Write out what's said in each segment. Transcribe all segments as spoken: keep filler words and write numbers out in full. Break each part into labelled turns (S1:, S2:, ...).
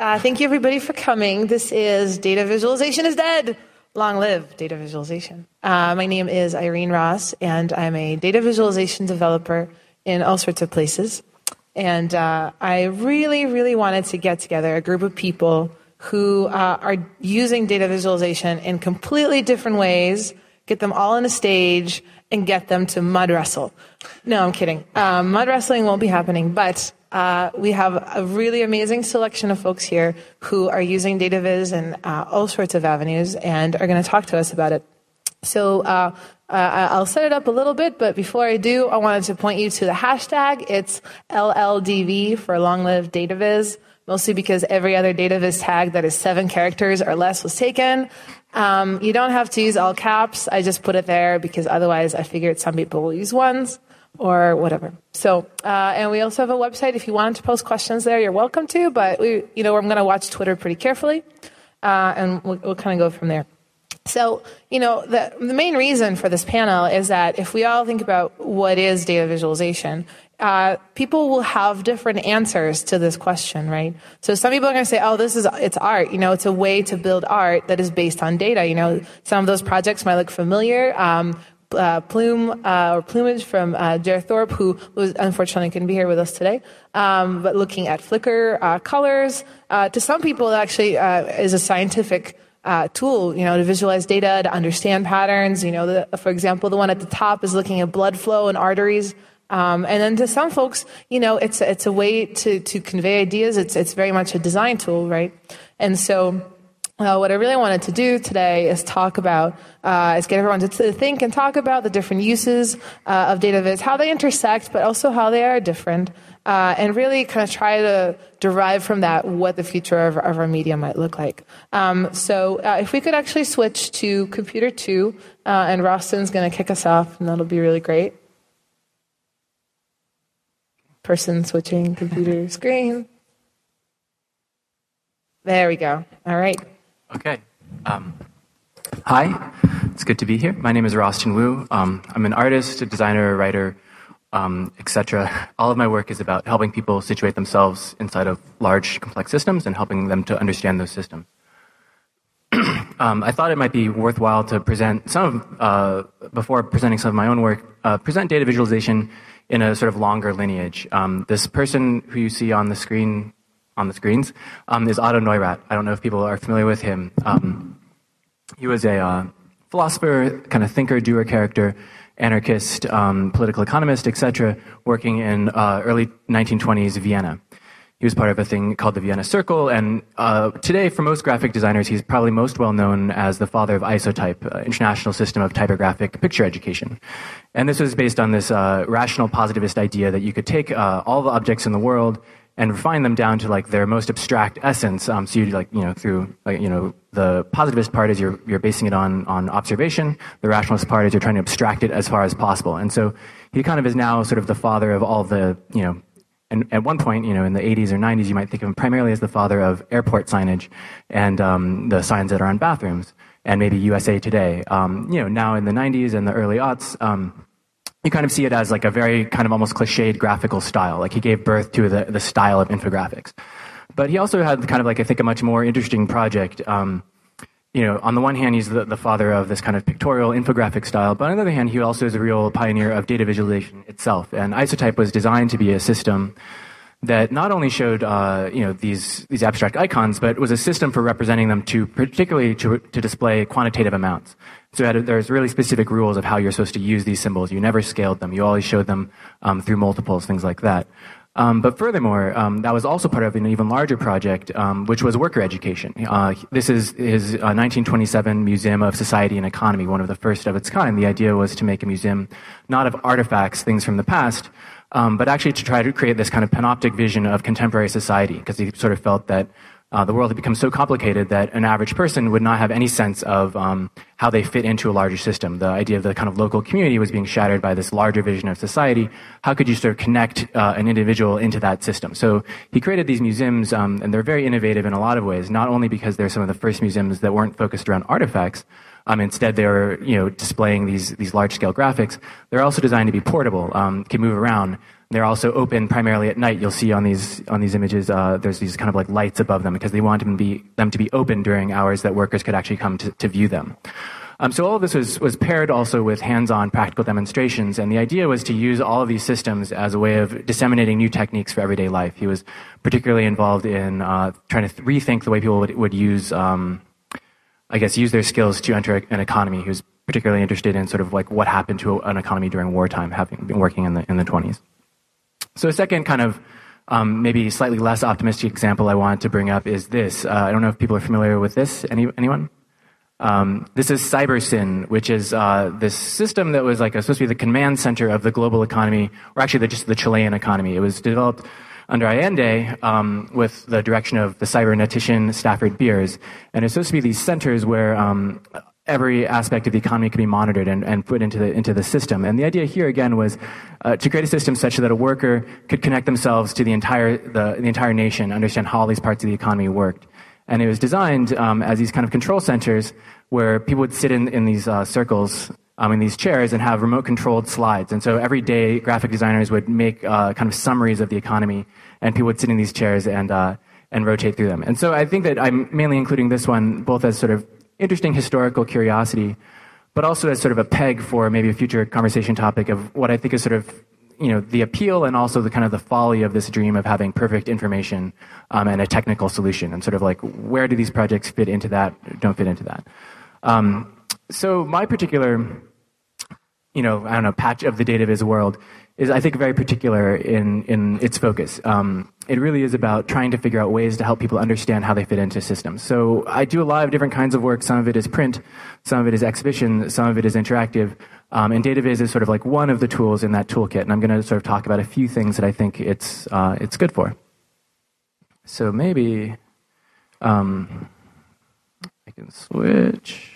S1: Uh, thank you, everybody, for coming. This is Data Visualization is Dead. Long live data visualization. Uh, my name is Irene Ross, and I'm a data visualization developer in all sorts of places. And uh, I really, really wanted to get together a group of people who uh, are using data visualization in completely different ways, get them all on a stage, and get them to mud wrestle. No, I'm kidding. Um, mud wrestling won't be happening, but uh, we have a really amazing selection of folks here who are using data viz in uh, all sorts of avenues and are going to talk to us about it. So uh, uh, I'll set it up a little bit, but before I do, I wanted to point you to the hashtag. It's L L D V for Long Live Data Viz. Mostly because every other data viz tag that is seven characters or less was taken. Um, you don't have to use all caps. I just put it there because otherwise I figured some people will use ones or whatever. So, uh, and we also have a website. If you wanted to post questions there, you're welcome to, but we, you know, I'm going to watch Twitter pretty carefully, uh, and we'll, we'll kind of go from there. So, you know, the, the main reason for this panel is that if we all think about what is data visualization, uh, people will have different answers to this question, right? So some people are going to say, oh, this is, it's art. You know, it's a way to build art that is based on data. You know, some of those projects might look familiar. Um, uh, Plume, uh, or Plumage from, uh, Jer Thorpe, who was, unfortunately couldn't be here with us today. Um, but looking at Flickr, uh, colors, uh, to some people, it actually, uh, is a scientific Uh, tool, you know, to visualize data, to understand patterns. You know, the, for example, the one at the top is looking at blood flow and arteries. Um, and then to some folks, you know, it's it's a way to to convey ideas. It's it's very much a design tool, right? And so, uh, what I really wanted to do today is talk about, uh, is get everyone to, to think and talk about the different uses uh, of data viz, how they intersect, but also how they are different. Uh, and really kind of try to derive from that what the future of, of our media might look like. Um, so uh, if we could actually switch to computer two, uh, and Rostin's going to kick us off, and that'll be really great. Person switching computer screen. There we go. All right.
S2: Okay. Um, hi. It's good to be here. My name is Rostin Wu. Um, I'm an artist, a designer, a writer, Um, et cetera. All of my work is about helping people situate themselves inside of large, complex systems and helping them to understand those systems. um, I thought it might be worthwhile to present some of, uh, before presenting some of my own work, uh, present data visualization in a sort of longer lineage. Um, this person who you see on the screen, on the screens, um, is Otto Neurath. I don't know if people are familiar with him. Um, he was a uh, philosopher, kind of thinker, doer character, anarchist, um, political economist, et cetera, working in uh, early nineteen twenties Vienna. He was part of a thing called the Vienna Circle, and uh, today, for most graphic designers, he's probably most well known as the father of Isotype, uh, International System of Typographic Picture Education. And this was based on this uh, rational positivist idea that you could take uh, all the objects in the world and refine them down to like their most abstract essence. Um, so you like you know through like you know the positivist part is you're you're basing it on on observation. The rationalist part is you're trying to abstract it as far as possible. And so he kind of is now sort of the father of all the you know. And at one point, you know, in the eighties or nineties, you might think of him primarily as the father of airport signage and um, the signs that are on bathrooms, and maybe U S A Today. Um, you know, now in the nineties and the early aughts. Um, You kind of see it as like a very kind of almost cliched graphical style. Like he gave birth to the, the style of infographics. But he also had kind of like, I think, a much more interesting project. Um, you know, on the one hand, he's the, the father of this kind of pictorial infographic style. But on the other hand, he also is a real pioneer of data visualization itself. And Isotype was designed to be a system that not only showed, uh, you know, these, these abstract icons, but was a system for representing them to, particularly to, to display quantitative amounts. So had a, there's really specific rules of how you're supposed to use these symbols. You never scaled them. You always showed them um, through multiples, things like that. Um, but furthermore, um, that was also part of an even larger project, um, which was worker education. Uh, this is his uh, nineteen twenty-seven Museum of Society and Economy, one of the first of its kind. The idea was to make a museum not of artifacts, things from the past, um, but actually to try to create this kind of panoptic vision of contemporary society, because he sort of felt that Uh, the world had become so complicated that an average person would not have any sense of um, how they fit into a larger system. The idea of the kind of local community was being shattered by this larger vision of society. How could you sort of connect uh, an individual into that system? So he created these museums, um, and they're very innovative in a lot of ways, not only because they're some of the first museums that weren't focused around artifacts. Um, instead, they were, you know, displaying these these large-scale graphics. They're also designed to be portable, um, can move around. They're also open primarily at night. You'll see on these on these images, uh, there's these kind of like lights above them because they want them to be them to be open during hours that workers could actually come to, to view them. Um, so all of this was, was paired also with hands-on practical demonstrations, and the idea was to use all of these systems as a way of disseminating new techniques for everyday life. He was particularly involved in uh, trying to th- rethink the way people would, would use, um, I guess, use their skills to enter an economy. He was particularly interested in sort of like what happened to an economy during wartime, having been working in the in the twenties. So a second kind of um, maybe slightly less optimistic example I wanted to bring up is this. Uh, I don't know if people are familiar with this. Any anyone? Um, this is CyberSyn, which is uh, this system that was like a, supposed to be the command center of the global economy, or actually the, just the Chilean economy. It was developed under Allende um, with the direction of the cybernetician Stafford Beers, and it's supposed to be these centers where um, every aspect of the economy could be monitored and, and put into the into the system. And the idea here again was uh, to create a system such that a worker could connect themselves to the entire the, the entire nation, understand how all these parts of the economy worked. And it was designed um, as these kind of control centers where people would sit in, in these uh, circles, um, in these chairs, and have remote-controlled slides. And so every day, graphic designers would make uh, kind of summaries of the economy, and people would sit in these chairs and uh, and rotate through them. And so I think that I'm mainly including this one both as sort of interesting historical curiosity, but also as sort of a peg for maybe a future conversation topic of what I think is sort of, you know, the appeal and also the kind of the folly of this dream of having perfect information um, and a technical solution, and sort of like where do these projects fit into that, don't fit into that. Um, so my particular, you know, I don't know, patch of the data viz world is, I think, very particular in, in its focus. Um, it really is about trying to figure out ways to help people understand how they fit into systems. So I do a lot of different kinds of work. Some of it is print, some of it is exhibition, some of it is interactive. Um, and DataViz is sort of like one of the tools in that toolkit, and I'm going to sort of talk about a few things that I think it's uh, it's good for. So maybe um, I can switch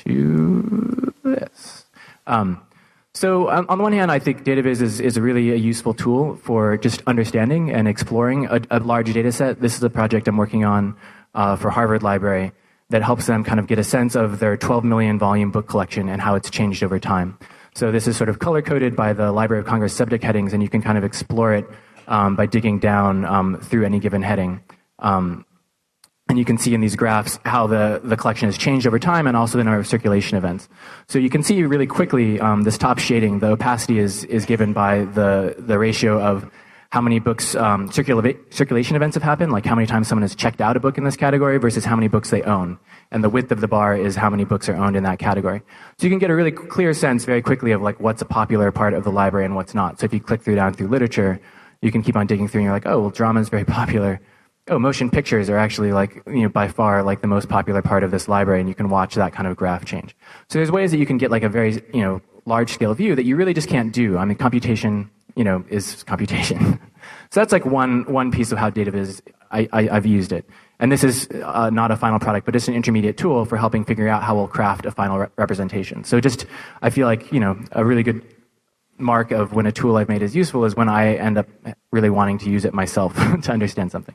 S2: to this. Um, so on, on the one hand, I think DataViz is, is really a useful tool for just understanding and exploring a, a large data set. This is a project I'm working on uh, for Harvard Library that helps them kind of get a sense of their twelve million volume book collection and how it's changed over time. So this is sort of color-coded by the Library of Congress subject headings, and you can kind of explore it um, by digging down um, through any given heading. Um, and you can see in these graphs how the, the collection has changed over time, and also the number of circulation events. So you can see really quickly um, this top shading, the opacity is, is given by the, the ratio of how many books um, circula- circulation events have happened, like how many times someone has checked out a book in this category versus how many books they own. And the width of the bar is how many books are owned in that category. So you can get a really clear sense very quickly of like what's a popular part of the library and what's not. So if you click through down through literature, you can keep on digging through and you're like, oh, well, drama is very popular. Oh, motion pictures are actually like, you know, by far like the most popular part of this library, and you can watch that kind of graph change. So there's ways that you can get like a very, you know, large scale view that you really just can't do. I mean, computation, you know, is computation. So that's like one one piece of how DataViz, I, I, I've used it. And this is uh, not a final product, but it's an intermediate tool for helping figure out how we'll craft a final re- representation. So just, I feel like, you know, a really good mark of when a tool I've made is useful is when I end up really wanting to use it myself to understand something.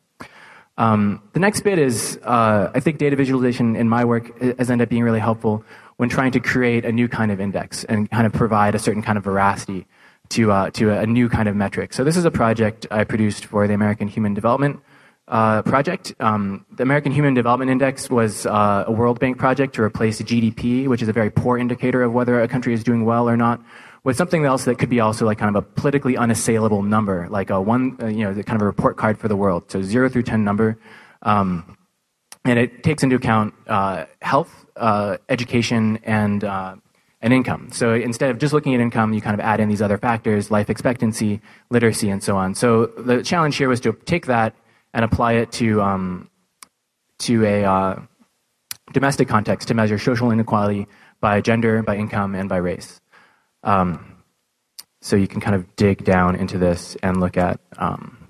S2: Um, the next bit is, uh, I think data visualization in my work has ended up being really helpful when trying to create a new kind of index and kind of provide a certain kind of veracity to uh, to a new kind of metric. So this is a project I produced for the American Human Development uh, Project. Um, the American Human Development Index was uh, a World Bank project to replace G D P, which is a very poor indicator of whether a country is doing well or not, with something else that could be also like kind of a politically unassailable number, like a one, uh, you know, kind of a report card for the world. So zero through ten number, um, and it takes into account uh, health, uh, education, and uh, and income. So instead of just looking at income, you kind of add in these other factors, life expectancy, literacy, and so on. So the challenge here was to take that and apply it to um, to a uh, domestic context to measure social inequality by gender, by income, and by race. Um, so you can kind of dig down into this and look at, um,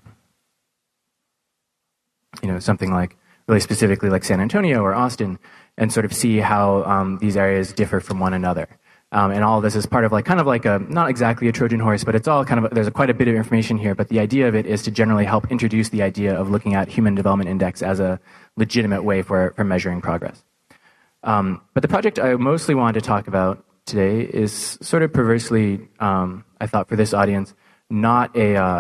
S2: you know, something like really specifically like San Antonio or Austin, and sort of see how um, these areas differ from one another. Um, and all of this is part of like kind of like a, not exactly a Trojan horse, but it's all kind of, there's a, quite a bit of information here, but the idea of it is to generally help introduce the idea of looking at Human Development Index as a legitimate way for, for measuring progress. Um, but the project I mostly wanted to talk about today is sort of perversely, um, I thought for this audience, not a, uh,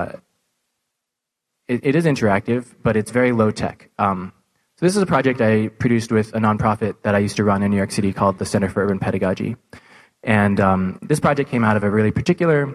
S2: it, it is interactive, but it's very low tech. Um, so this is a project I produced with a nonprofit that I used to run in New York City called the Center for Urban Pedagogy. And um, this project came out of a really particular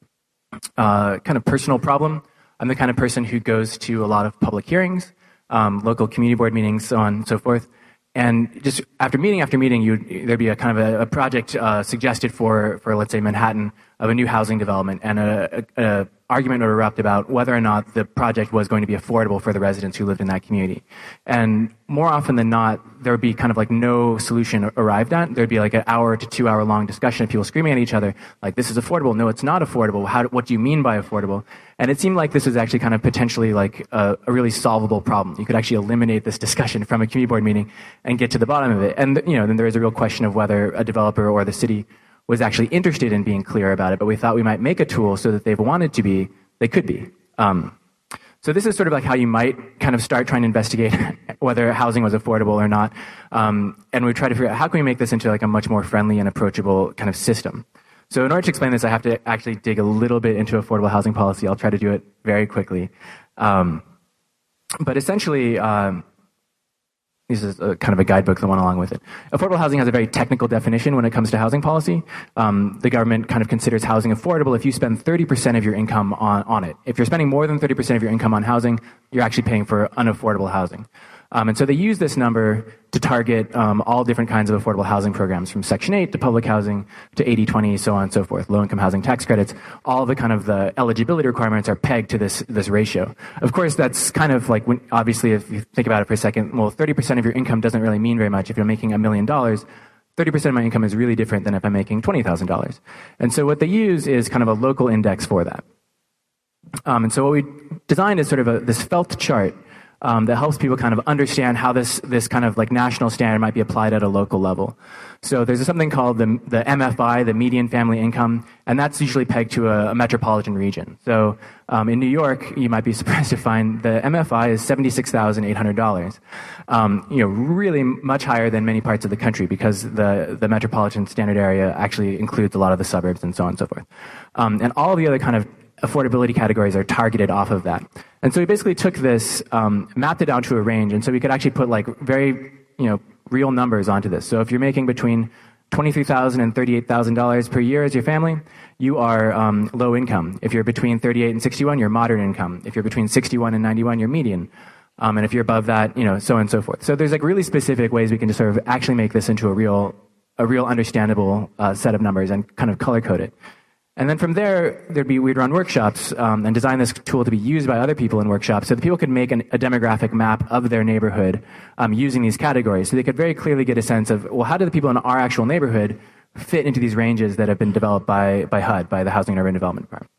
S2: uh, kind of personal problem. I'm the kind of person who goes to a lot of public hearings, um, local community board meetings, so on and so forth. And just after meeting after meeting, you'd, there'd be a kind of a, a project uh, suggested for, for, let's say, Manhattan of a new housing development, and a, a, a argument would erupt about whether or not the project was going to be affordable for the residents who lived in that community. And more often than not, there would be kind of like no solution arrived at. There'd be like an hour to two hour long discussion of people screaming at each other, like, this is affordable, no, it's not affordable, How, what do you mean by affordable? And it seemed like this was actually kind of potentially like a, a really solvable problem. You could actually eliminate this discussion from a community board meeting and get to the bottom of it. And, you know, then there is a real question of whether a developer or the city was actually interested in being clear about it, but we thought we might make a tool so that they've wanted to be, they could be. Um, so this is sort of like how you might kind of start trying to investigate whether housing was affordable or not. Um, and we try to figure out how can we make this into like a much more friendly and approachable kind of system. So in order to explain this, I have to actually dig a little bit into affordable housing policy. I'll try to do it very quickly. Um, but essentially, um, this is a, kind of a guidebook that went along with it. Affordable housing has a very technical definition when it comes to housing policy. Um, the government kind of considers housing affordable if you spend thirty percent of your income on, on it. If you're spending more than thirty percent of your income on housing, you're actually paying for unaffordable housing. Um, and so they use this number to target um, all different kinds of affordable housing programs, from Section eight to public housing to eighty twenty, so on and so forth, low-income housing tax credits. All the kind of the eligibility requirements are pegged to this this ratio. Of course, that's kind of like, when, obviously, if you think about it for a second, well, thirty percent of your income doesn't really mean very much. If you're making a million dollars, thirty percent of my income is really different than if I'm making twenty thousand dollars. And so what they use is kind of a local index for that. Um, and so what we designed is sort of a, this felt chart Um, that helps people kind of understand how this this kind of like national standard might be applied at a local level. So there's something called the the M F I, the median family income, and that's usually pegged to a, a metropolitan region. So um, in New York, you might be surprised to find the M F I is seventy-six thousand eight hundred dollars. Um, you know, really much higher than many parts of the country, because the the metropolitan standard area actually includes a lot of the suburbs and so on and so forth. Um, and all the other kind of affordability categories are targeted off of that. And so we basically took this, um, mapped it down to a range, and so we could actually put like very, you know, real numbers onto this. So if you're making between twenty-three thousand dollars and thirty-eight thousand dollars per year as your family, you are um, low income. If you're between thirty-eight and sixty-one, you're moderate income. If you're between sixty-one and ninety-one, you're median. Um, and if you're above that, you know, so on and so forth. So there's like really specific ways we can just sort of actually make this into a real, a real understandable uh, set of numbers and kind of color code it. And then from there, there'd be, we'd run workshops um, and design this tool to be used by other people in workshops so that people could make an, a demographic map of their neighborhood um, using these categories. So they could very clearly get a sense of, well, how do the people in our actual neighborhood fit into these ranges that have been developed by, by H U D, by the Housing and Urban Development Department.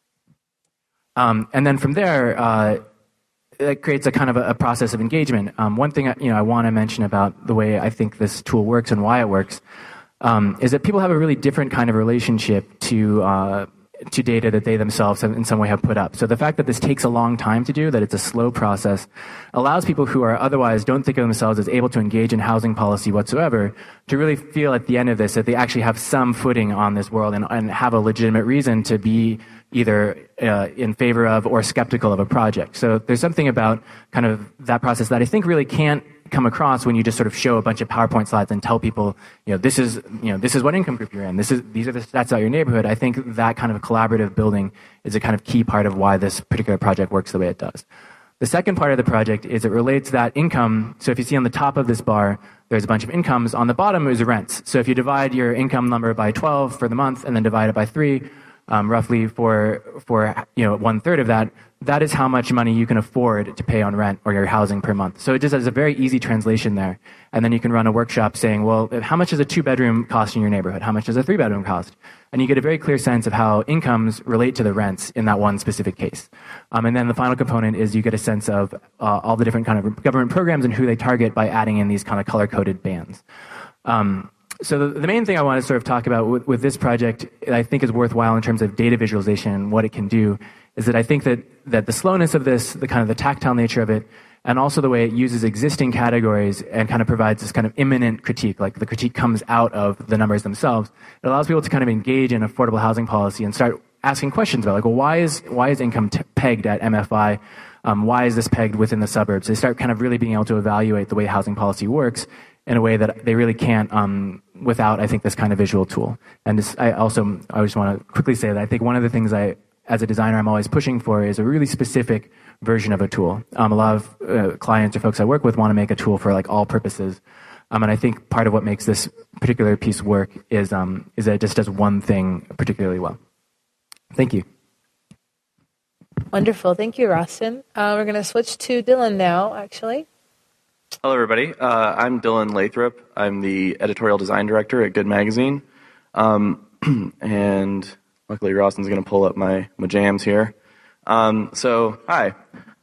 S2: Um, and then from there, uh, it creates a kind of a, a process of engagement. Um, one thing you know, I want to mention about the way I think this tool works and why it works Um, is that people have a really different kind of relationship to uh, to data that they themselves have, in some way have put up. So the fact that this takes a long time to do, that it's a slow process, allows people who are otherwise don't think of themselves as able to engage in housing policy whatsoever to really feel at the end of this that they actually have some footing on this world and, and have a legitimate reason to be either uh, in favor of or skeptical of a project. So there's something about kind of that process that I think really can't come across when you just sort of show a bunch of PowerPoint slides and tell people, you know, this is, you know, this is what income group you're in. This is, these are the stats about your neighborhood. I think that kind of collaborative building is a kind of key part of why this particular project works the way it does. The second part of the project is it relates that income. So if you see on the top of this bar, there's a bunch of incomes. On the bottom is rents. So if you divide your income number by twelve for the month and then divide it by three, um, roughly for, for, you know, one third of that, that is how much money you can afford to pay on rent or your housing per month. So it just has a very easy translation there. And then you can run a workshop saying, well, how much does a two-bedroom cost in your neighborhood? How much does a three-bedroom cost? And you get a very clear sense of how incomes relate to the rents in that one specific case. Um, and then the final component is you get a sense of uh, all the different kind of government programs and who they target by adding in these kind of color-coded bands. Um, So the, the main thing I want to sort of talk about with, with this project, I think is worthwhile in terms of data visualization and what it can do, is that I think that, that the slowness of this, the kind of the tactile nature of it, and also the way it uses existing categories and kind of provides this kind of imminent critique, like the critique comes out of the numbers themselves. It allows people to kind of engage in affordable housing policy and start asking questions about, like, well, why is why is income t- pegged at M F I? Um, why is this pegged within the suburbs? They start kind of really being able to evaluate the way housing policy works in a way that they really can't um, without, I think, this kind of visual tool. And this, I also, I just want to quickly say that I think one of the things I, as a designer, I'm always pushing for is a really specific version of a tool. Um, a lot of uh, clients or folks I work with want to make a tool for like all purposes. Um, and I think part of what makes this particular piece work is, um, is that it just does one thing particularly well. Thank you.
S1: Wonderful. Thank you, Rostin. Uh, we're going to switch to Dylan now, actually.
S3: Hello, everybody. Uh, I'm Dylan Lathrop. I'm the editorial design director at Good Magazine. Um, and luckily, Rostin's going to pull up my, my jams here. Um, so, hi.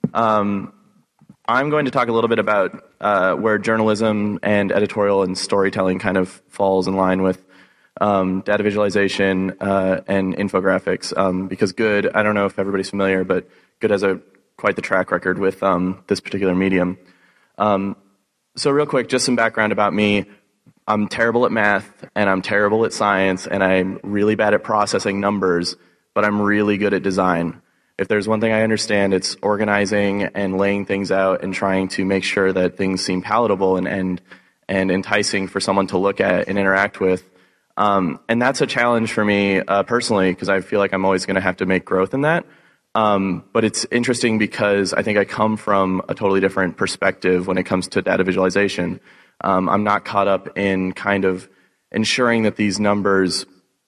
S3: Um, I'm going to talk a little bit about uh, where journalism and editorial and storytelling kind of falls in line with um, data visualization uh, and infographics. Um, because Good, I don't know if everybody's familiar, but Good has a quite the track record with um, this particular medium. Um, so real quick, just some background about me. I'm terrible at math, and I'm terrible at science, and I'm really bad at processing numbers, but I'm really good at design. If there's one thing I understand, it's organizing and laying things out and trying to make sure that things seem palatable and and, and enticing for someone to look at and interact with. Um, and that's a challenge for me uh, personally, because I feel like I'm always going to have to make growth in that. Um, but it's interesting because I think I come from a totally different perspective when it comes to data visualization. Um, I'm not caught up in kind of ensuring that these numbers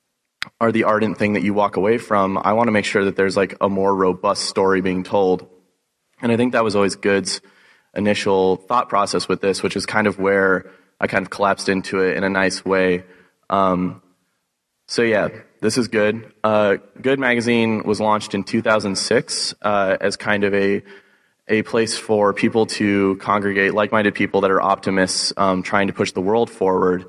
S3: are the ardent thing that you walk away from. I want to make sure that there's like a more robust story being told. And I think that was always Good's initial thought process with this, which is kind of where I kind of collapsed into it in a nice way. Um, so yeah, this is Good. Uh, Good Magazine was launched in two thousand six uh, as kind of a a place for people to congregate, like-minded people that are optimists, um, trying to push the world forward.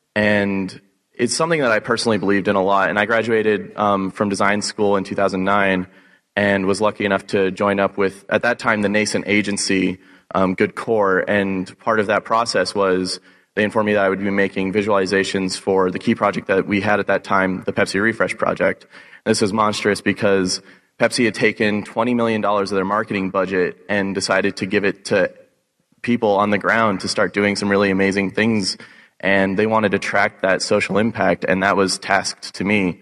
S3: And it's something that I personally believed in a lot. And I graduated um, from design school in two thousand nine and was lucky enough to join up with, at that time, the nascent agency, um, Good Core. And part of that process was they informed me that I would be making visualizations for the key project that we had at that time, the Pepsi Refresh project. This was monstrous because Pepsi had taken twenty million dollars of their marketing budget and decided to give it to people on the ground to start doing some really amazing things. And they wanted to track that social impact, and that was tasked to me.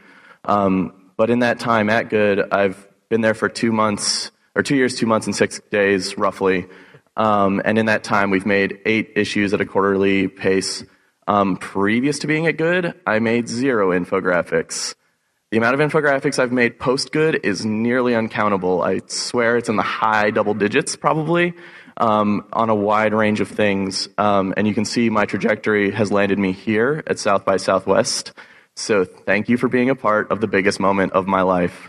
S3: Um, but in that time at Good, I've been there for two months, or two years, two months and six days, roughly. Um, and in that time, we've made eight issues at a quarterly pace. Um, previous to being at Good, I made zero infographics. The amount of infographics I've made post-Good is nearly uncountable. I swear it's in the high double digits, probably, um, on a wide range of things. Um, and you can see my trajectory has landed me here at South by Southwest. So thank you for being a part of the biggest moment of my life.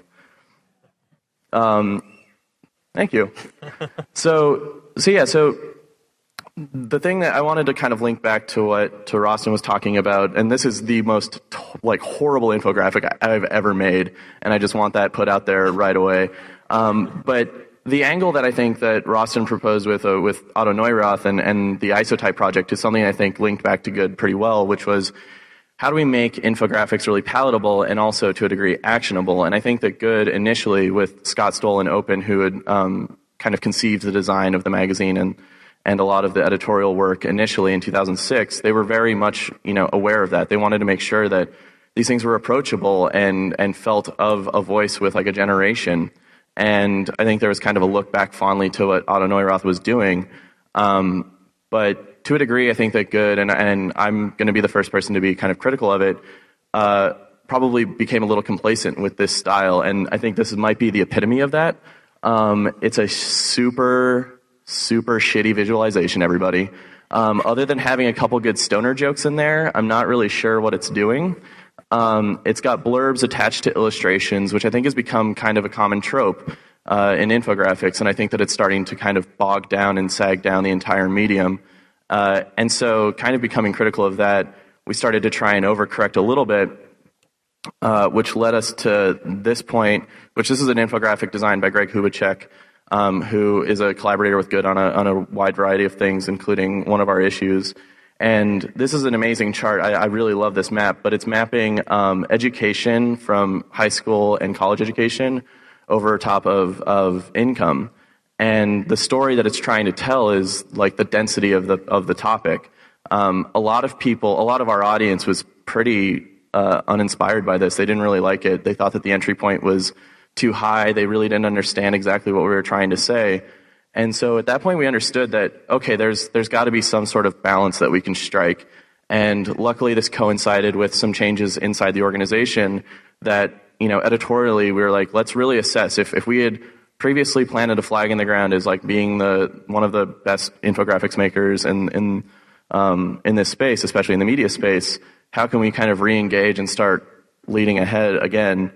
S3: Um, thank you. So, so yeah, so the thing that I wanted to kind of link back to what to Rostin was talking about, and this is the most like horrible infographic I've ever made, and I just want that put out there right away. Um, but the angle that I think that Rostin proposed with uh, with Otto Neurath and, and the Isotype project is something I think linked back to Good pretty well, which was how do we make infographics really palatable and also to a degree actionable? And I think that Good initially with Scott Stoll and Open, who had um, kind of conceived the design of the magazine and and a lot of the editorial work initially in two thousand six, they were very much, you know, aware of that. They wanted to make sure that these things were approachable and, and felt of a voice with like a generation. And I think there was kind of a look back fondly to what Otto Neurath was doing. Um, but to a degree, I think that Good, and, and I'm going to be the first person to be kind of critical of it, uh, probably became a little complacent with this style. And I think this might be the epitome of that. Um, it's a super... super shitty visualization, everybody. Um, other than having a couple good stoner jokes in there, I'm not really sure what it's doing. Um, it's got blurbs attached to illustrations, which I think has become kind of a common trope uh, in infographics, and I think that it's starting to kind of bog down and sag down the entire medium. Uh, and so kind of becoming critical of that, we started to try and overcorrect a little bit, uh, which led us to this point, which this is an infographic designed by Greg Hubacek, Um, who is a collaborator with Good on a, on a wide variety of things, including one of our issues. And this is an amazing chart. I, I really love this map, but it's mapping um, education from high school and college education over top of, of income. And the story that it's trying to tell is like the density of the of the topic. Um, a lot of people, a lot of our audience was pretty uh, uninspired by this. They didn't really like it. They thought that the entry point was too high. They really didn't understand exactly what we were trying to say. And so at that point, we understood that, okay, there's there's got to be some sort of balance that we can strike. And luckily, this coincided with some changes inside the organization that, you know, editorially, we were like, let's really assess. If if we had previously planted a flag in the ground as like being the one of the best infographics makers in in um, in this space, especially in the media space, how can we kind of re-engage and start leading ahead again?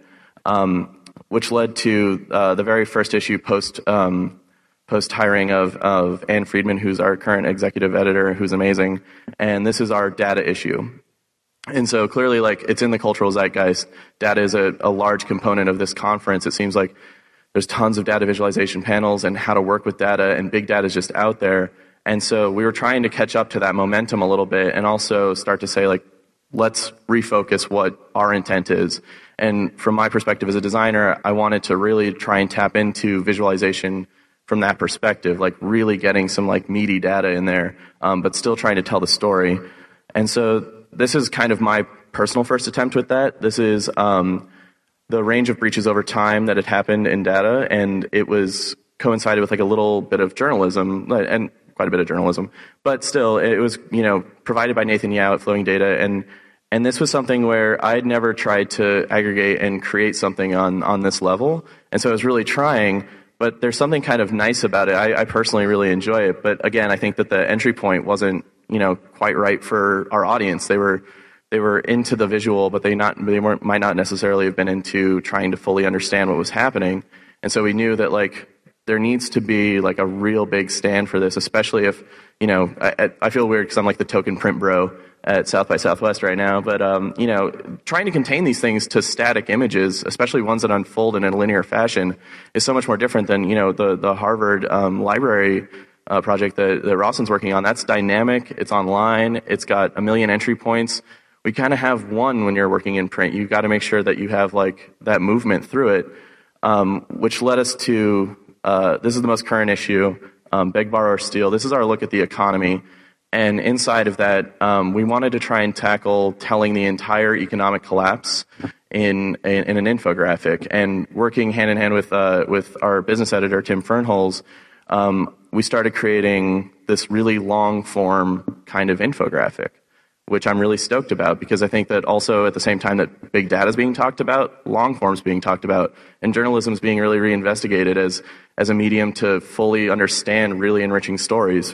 S3: Um, which led to uh, the very first issue post um, post hiring of of Ann Friedman, who's our current executive editor, who's amazing, and this is our data issue. And so clearly, like, it's in the cultural zeitgeist. Data is a, a large component of this conference. It seems like there's tons of data visualization panels and how to work with data, and big data is just out there. And so we were trying to catch up to that momentum a little bit and also start to say, like, let's refocus what our intent is. And from my perspective as a designer, I wanted to really try and tap into visualization from that perspective, like really getting some like meaty data in there, um, but still trying to tell the story. And so this is kind of my personal first attempt with that. This is um, the range of breaches over time that had happened in data, and it was coincided with like a little bit of journalism, and quite a bit of journalism, but still, it was, you know, provided by Nathan Yao at Flowing Data, and and this was something where I'd never tried to aggregate and create something on on this level, and so I was really trying. But there's something kind of nice about it. I, I personally really enjoy it, but again, I think that the entry point wasn't, you know, quite right for our audience. They were they were into the visual, but they not they weren't might not necessarily have been into trying to fully understand what was happening. And so we knew that like there needs to be like a real big stand for this, especially if, you know, I, I feel weird because I'm like the token print bro at South by Southwest right now, but um, you know, trying to contain these things to static images, especially ones that unfold in a linear fashion, is so much more different than, you know, the the Harvard um, library uh, project that, that Rawson's working on. That's dynamic. It's online. It's got a million entry points. We kind of have one when you're working in print. You've got to make sure that you have like that movement through it, um, which led us to uh, this is the most current issue, um, Beg, Borrow, or Steal. This is our look at the economy. And inside of that, um, we wanted to try and tackle telling the entire economic collapse in, in, in an infographic. And working hand in hand with uh, with our business editor, Tim Fernholz, um, we started creating this really long form kind of infographic, which I'm really stoked about, because I think that also at the same time that big data is being talked about, long form is being talked about, and journalism is being really reinvestigated as as a medium to fully understand really enriching stories.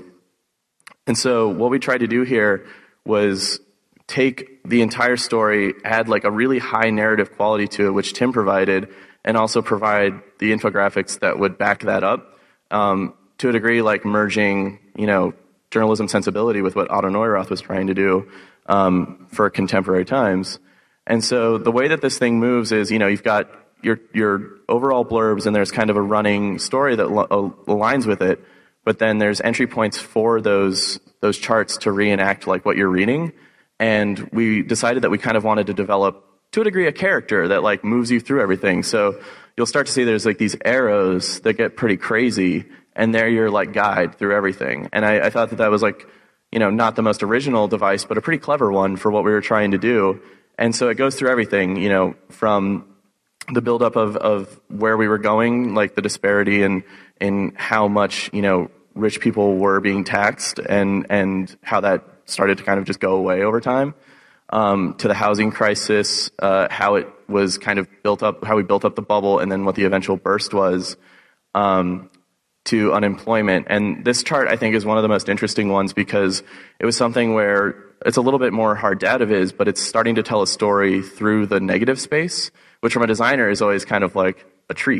S3: And so what we tried to do here was take the entire story, add like a really high narrative quality to it, which Tim provided, and also provide the infographics that would back that up, um, to a degree like merging, you know, journalism sensibility with what Otto Neurath was trying to do um, for contemporary times. And so the way that this thing moves is, you know, you've got your your overall blurbs, and there's kind of a running story that lo- aligns with it. But then there's entry points for those those charts to reenact like what you're reading. And we decided that we kind of wanted to develop, to a degree, a character that like moves you through everything. So you'll start to see there's like these arrows that get pretty crazy, and they're your like guide through everything. And I, I thought that that was like, you know, not the most original device, but a pretty clever one for what we were trying to do. And so it goes through everything, you know, from the buildup of, of where we were going, like the disparity in in how much, you know, rich people were being taxed, and and how that started to kind of just go away over time, um, to the housing crisis, uh, how it was kind of built up, how we built up the bubble, and then what the eventual burst was, um, to unemployment. And this chart, I think, is one of the most interesting ones, because it was something where it's a little bit more hard data viz, but it's starting to tell a story through the negative space, which from a designer is always kind of like a treat.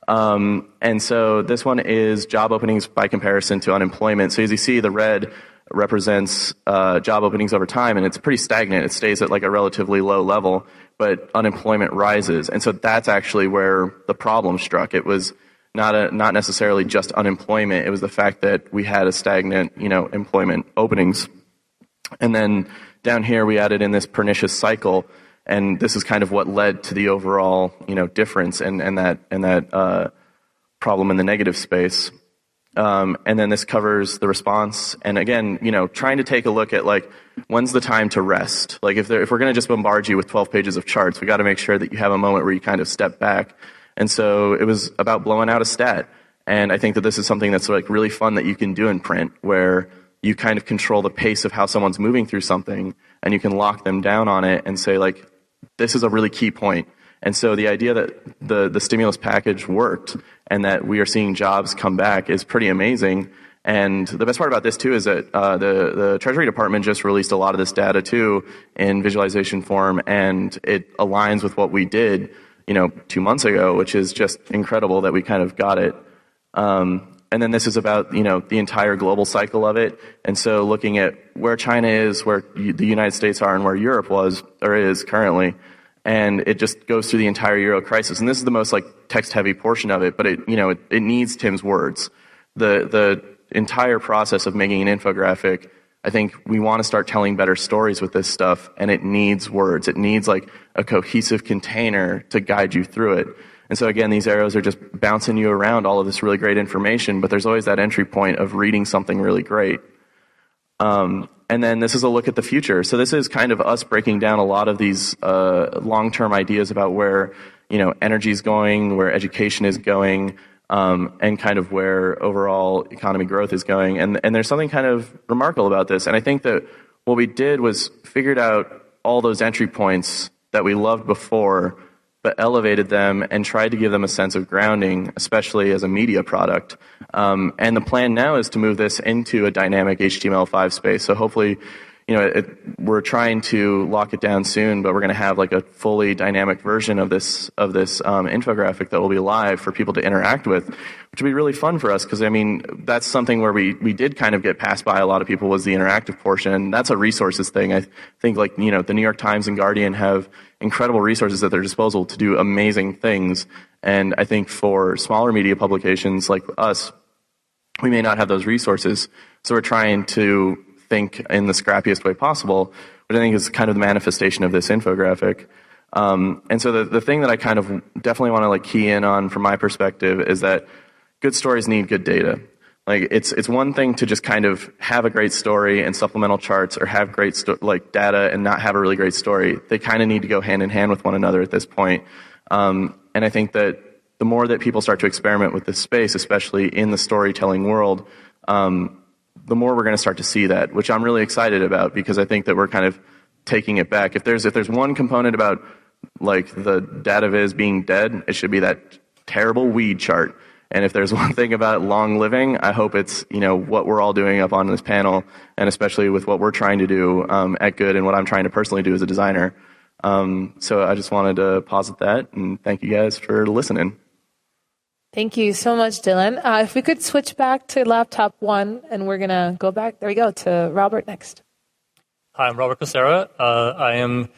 S3: Um, and so this one is job openings by comparison to unemployment. So as you see, the red represents uh, job openings over time, and it's pretty stagnant. It stays at like a relatively low level, but unemployment rises. And so that's actually where the problem struck. It was not a, not necessarily just unemployment. It was the fact that we had a stagnant, you know, employment openings. And then down here we added in this pernicious cycle, and this is kind of what led to the overall, you know, difference and, and that and that uh, problem in the negative space. Um, and then this covers the response. And again, you know, trying to take a look at like, when's the time to rest? Like if, if we're going to just bombard you with twelve pages of charts, we got to make sure that you have a moment where you kind of step back. And so it was about blowing out a stat. And I think that this is something that's like really fun that you can do in print, where you kind of control the pace of how someone's moving through something, and you can lock them down on it and say like, this is a really key point. And so the idea that the, the stimulus package worked and that we are seeing jobs come back is pretty amazing. And the best part about this too is that uh, the, the Treasury Department just released a lot of this data too in visualization form, and it aligns with what we did, you know, two months ago, which is just incredible that we kind of got it. Um, and then this is about, you know, the entire global cycle of it. And so looking at where China is, where the United States are, and where Europe was or is currently. And it just goes through the entire Euro crisis. And this is the most like text heavy portion of it, but it, you know, it, it needs Tim's words. The, the entire process of making an infographic, I think we want to start telling better stories with this stuff, and it needs words. It needs like a cohesive container to guide you through it. And so again, these arrows are just bouncing you around all of this really great information, but there's always that entry point of reading something really great. Um, and then this is a look at the future. So this is kind of us breaking down a lot of these uh, long-term ideas about where, you know, energy is going, where education is going, um, and kind of where overall economy growth is going. And, and there's something kind of remarkable about this. And I think that what we did was figured out all those entry points that we loved before, but elevated them and tried to give them a sense of grounding, especially as a media product. Um, and the plan now is to move this into a dynamic H T M L five space. So hopefully, you know, it, we're trying to lock it down soon, but we're going to have like a fully dynamic version of this of this um, infographic that will be live for people to interact with, which will be really fun for us because, I mean, that's something where we, we did kind of get passed by a lot of people was the interactive portion. And that's a resources thing. I think like, you know, the New York Times and Guardian have incredible resources at their disposal to do amazing things. And I think for smaller media publications like us, we may not have those resources. So we're trying to think in the scrappiest way possible, which I think is kind of the manifestation of this infographic. Um, and so the, the thing that I kind of definitely want to like key in on from my perspective is that good stories need good data. Like it's it's one thing to just kind of have a great story and supplemental charts, or have great sto- like data and not have a really great story. They kind of need to go hand in hand with one another at this point. Um, and I think that the more that people start to experiment with this space, especially in the storytelling world, um, the more we're going to start to see that, which I'm really excited about, because I think that we're kind of taking it back. If there's if there's one component about like the data viz being dead, it should be that terrible weed chart. And if there's one thing about long living, I hope it's, you know, what we're all doing up on this panel, and especially with what we're trying to do um, at Good and what I'm trying to personally do as a designer. Um, so I just wanted to posit that, and thank you guys for listening.
S1: Thank you so much, Dylan. Uh, if we could switch back to laptop one, and we're going to go back, there we go, to Robert next.
S4: Hi, I'm Robert Cosera. Uh, I am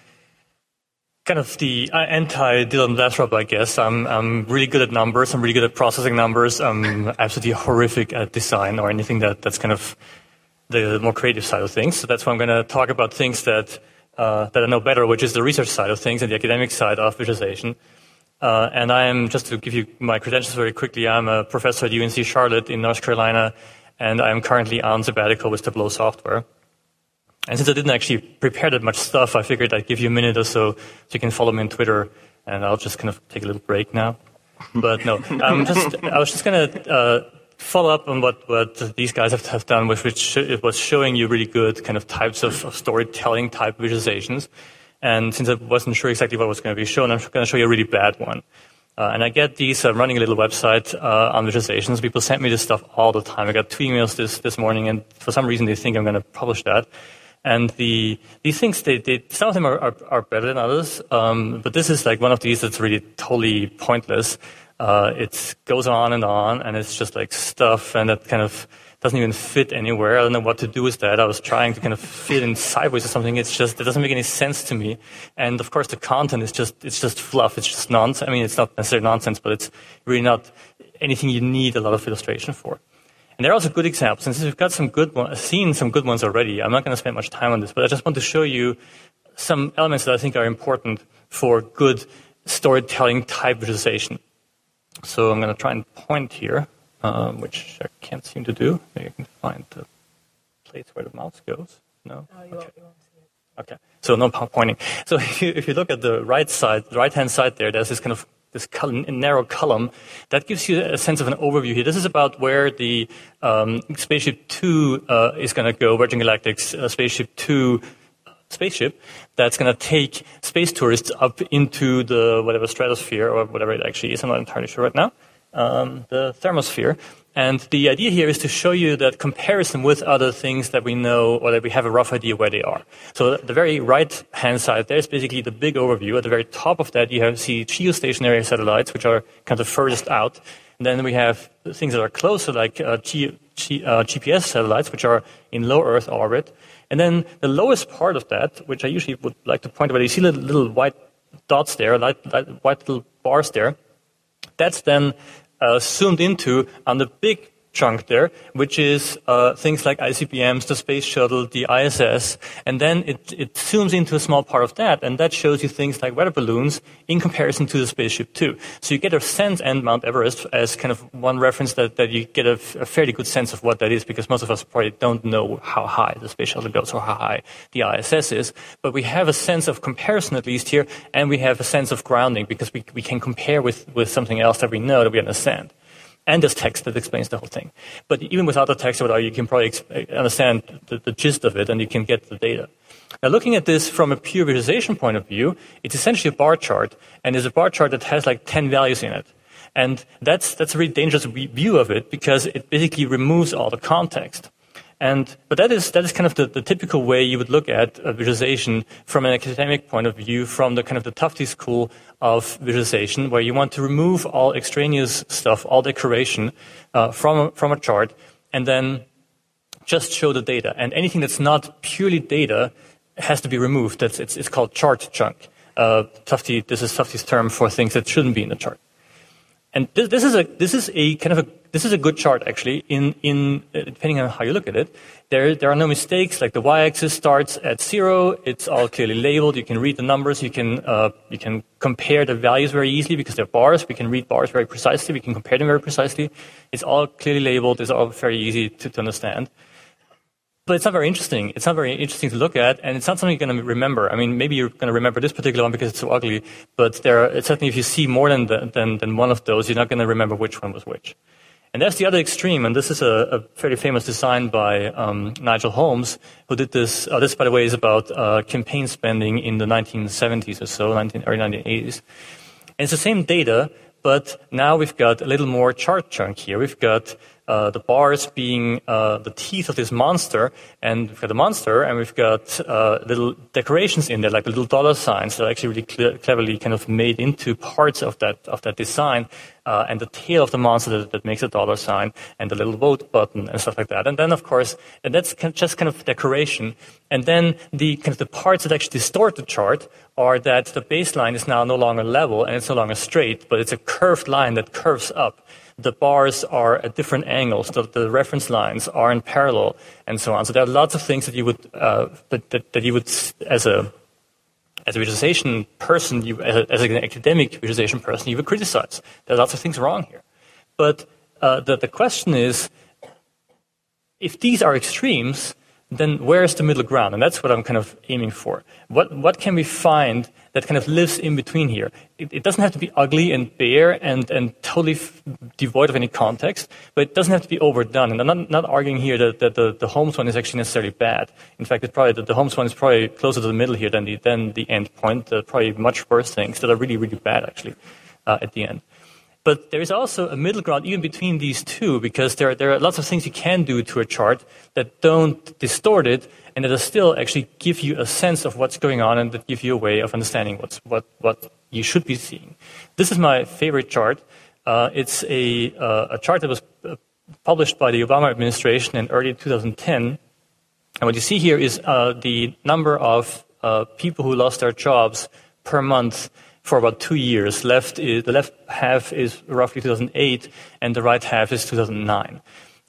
S4: kind of the anti-Dylan Lathrop, I guess. I'm, I'm really good at numbers. I'm really good at processing numbers. I'm absolutely horrific at design or anything that, that's kind of the more creative side of things. So that's why I'm going to talk about things that uh, that I know better, which is the research side of things and the academic side of visualization. Uh, and I am, just to give you my credentials very quickly, I'm a professor at U N C Charlotte in North Carolina, and I'm currently on sabbatical with Tableau Software. And since I didn't actually prepare that much stuff, I figured I'd give you a minute or so so you can follow me on Twitter, and I'll just kind of take a little break now. But no, I'm just, I was just going to uh, follow up on what, what these guys have, have done, which, which it was showing you really good kind of types of, of storytelling type visualizations. And since I wasn't sure exactly what was going to be shown, I'm going to show you a really bad one. Uh, and I get these, I'm uh, running a little website uh, on visualizations. People send me this stuff all the time. I got two emails this, this morning, and for some reason they think I'm going to publish that. And the these things, they, they some of them are, are, are better than others, um, but this is like one of these that's really totally pointless. Uh, it goes on and on, and it's just like stuff, and that kind of doesn't even fit anywhere. I don't know what to do with that. I was trying to kind of fit in sideways or something. It's just, it doesn't make any sense to me. And of course, the content is just, it's just fluff. It's just nonsense. I mean, it's not necessarily nonsense, but it's really not anything you need a lot of illustration for. And there are also good examples. And since we've got some good ones, seen some good ones already, I'm not going to spend much time on this, but I just want to show you some elements that I think are important for good storytelling type visualization. So I'm going to try and point here, um, which I can't seem to do. Maybe I can find the place where the mouse goes. No?
S1: Oh, you won't, you won't see it.
S4: Okay. So no pointing. So if you, if you look at the right side, the right-hand side there, there's this kind of this column, narrow column that gives you a sense of an overview here. This is about where the um, Spaceship Two uh, is going to go, Virgin Galactic's uh, Spaceship Two spaceship that's going to take space tourists up into the whatever stratosphere or whatever it actually is. I'm not entirely sure right now. Um, the thermosphere. And the idea here is to show you that comparison with other things that we know or that we have a rough idea where they are. So the very right-hand side there is basically the big overview. At the very top of that, you have see geostationary satellites, which are kind of furthest out. And then we have things that are closer, like uh, G, G, uh, G P S satellites, which are in low Earth orbit. And then the lowest part of that, which I usually would like to point out, you see little, little white dots there, light, light, white little bars there. That's then uh, zoomed into on the big chunk there, which is uh, things like I C B Ms, the space shuttle, the I S S, and then it, it zooms into a small part of that, and that shows you things like weather balloons in comparison to the Spaceship Two. So you get a sense, and Mount Everest as kind of one reference that, that you get a, a fairly good sense of what that is, because most of us probably don't know how high the space shuttle goes or how high the I S S is, but we have a sense of comparison at least here, and we have a sense of grounding because we, we can compare with, with something else that we know, that we understand. And there's text that explains the whole thing. But even without the text, you can probably understand the, the gist of it, and you can get the data. Now, looking at this from a pure visualization point of view, it's essentially a bar chart, and it's a bar chart that has like ten values in it. And that's, that's a really dangerous view of it, because it basically removes all the context. And, but that is, that is kind of the, the typical way you would look at a visualization from an academic point of view, from the kind of the Tufte school of visualization, where you want to remove all extraneous stuff, all decoration, uh, from, from a chart, and then just show the data. And anything that's not purely data has to be removed. That's, it's, it's called chart chunk. Uh, Tufte, this is Tufte's term for things that shouldn't be in the chart. And this, this is a, this is a kind of a, this is a good chart actually, in, in, uh, depending on how you look at it. There, there are no mistakes, like the y-axis starts at zero, it's all clearly labeled, you can read the numbers, you can, uh, you can compare the values very easily because they're bars, we can read bars very precisely, we can compare them very precisely. It's all clearly labeled, it's all very easy to, to understand. But it's not very interesting. It's not very interesting to look at, and it's not something you're going to remember. I mean, maybe you're going to remember this particular one because it's so ugly, but there are, certainly if you see more than, the, than, than one of those, you're not going to remember which one was which. And that's the other extreme, and this is a, a fairly famous design by um, Nigel Holmes, who did this. Uh, this, by the way, is about uh, campaign spending in the nineteen seventies or so, nineteen, early nineteen eighties. And it's the same data, but now we've got a little more chart chunk here. We've got Uh, the bars being uh, the teeth of this monster, and we've got the monster, and we've got uh, little decorations in there, like the little dollar signs that are actually really cle- cleverly kind of made into parts of that of that design, uh, and the tail of the monster that, that makes a dollar sign, and the little vote button and stuff like that. And then, of course, and that's kind of just kind of decoration. And then the kind of the parts that actually distort the chart are that the baseline is now no longer level and it's no longer straight, but it's a curved line that curves up. The bars are at different angles, so the reference lines are in parallel, and so on. So there are lots of things that you would, uh, that, that, that you would, as a, as a visualization person, you, as, a, as an academic visualization person, you would criticize. There are lots of things wrong here. But uh, the, the question is, if these are extremes, then where's the middle ground? And that's what I'm kind of aiming for. What what can we find that kind of lives in between here? It, it doesn't have to be ugly and bare and, and totally f- devoid of any context, but it doesn't have to be overdone. And I'm not, not arguing here that, that the, the Holmes one is actually necessarily bad. In fact, it's probably the, the Holmes one is probably closer to the middle here than the, than the end point. There are probably much worse things that are really, really bad, actually, uh, at the end. But there is also a middle ground even between these two, because there, there are lots of things you can do to a chart that don't distort it and that still actually give you a sense of what's going on and that give you a way of understanding what's, what, what you should be seeing. This is my favorite chart. Uh, it's a, uh, a chart that was uh, published by the Obama administration in early two thousand ten. And what you see here is uh, the number of uh, people who lost their jobs per month for about two years. Left is, the left half is roughly two thousand eight, and the right half is two thousand nine.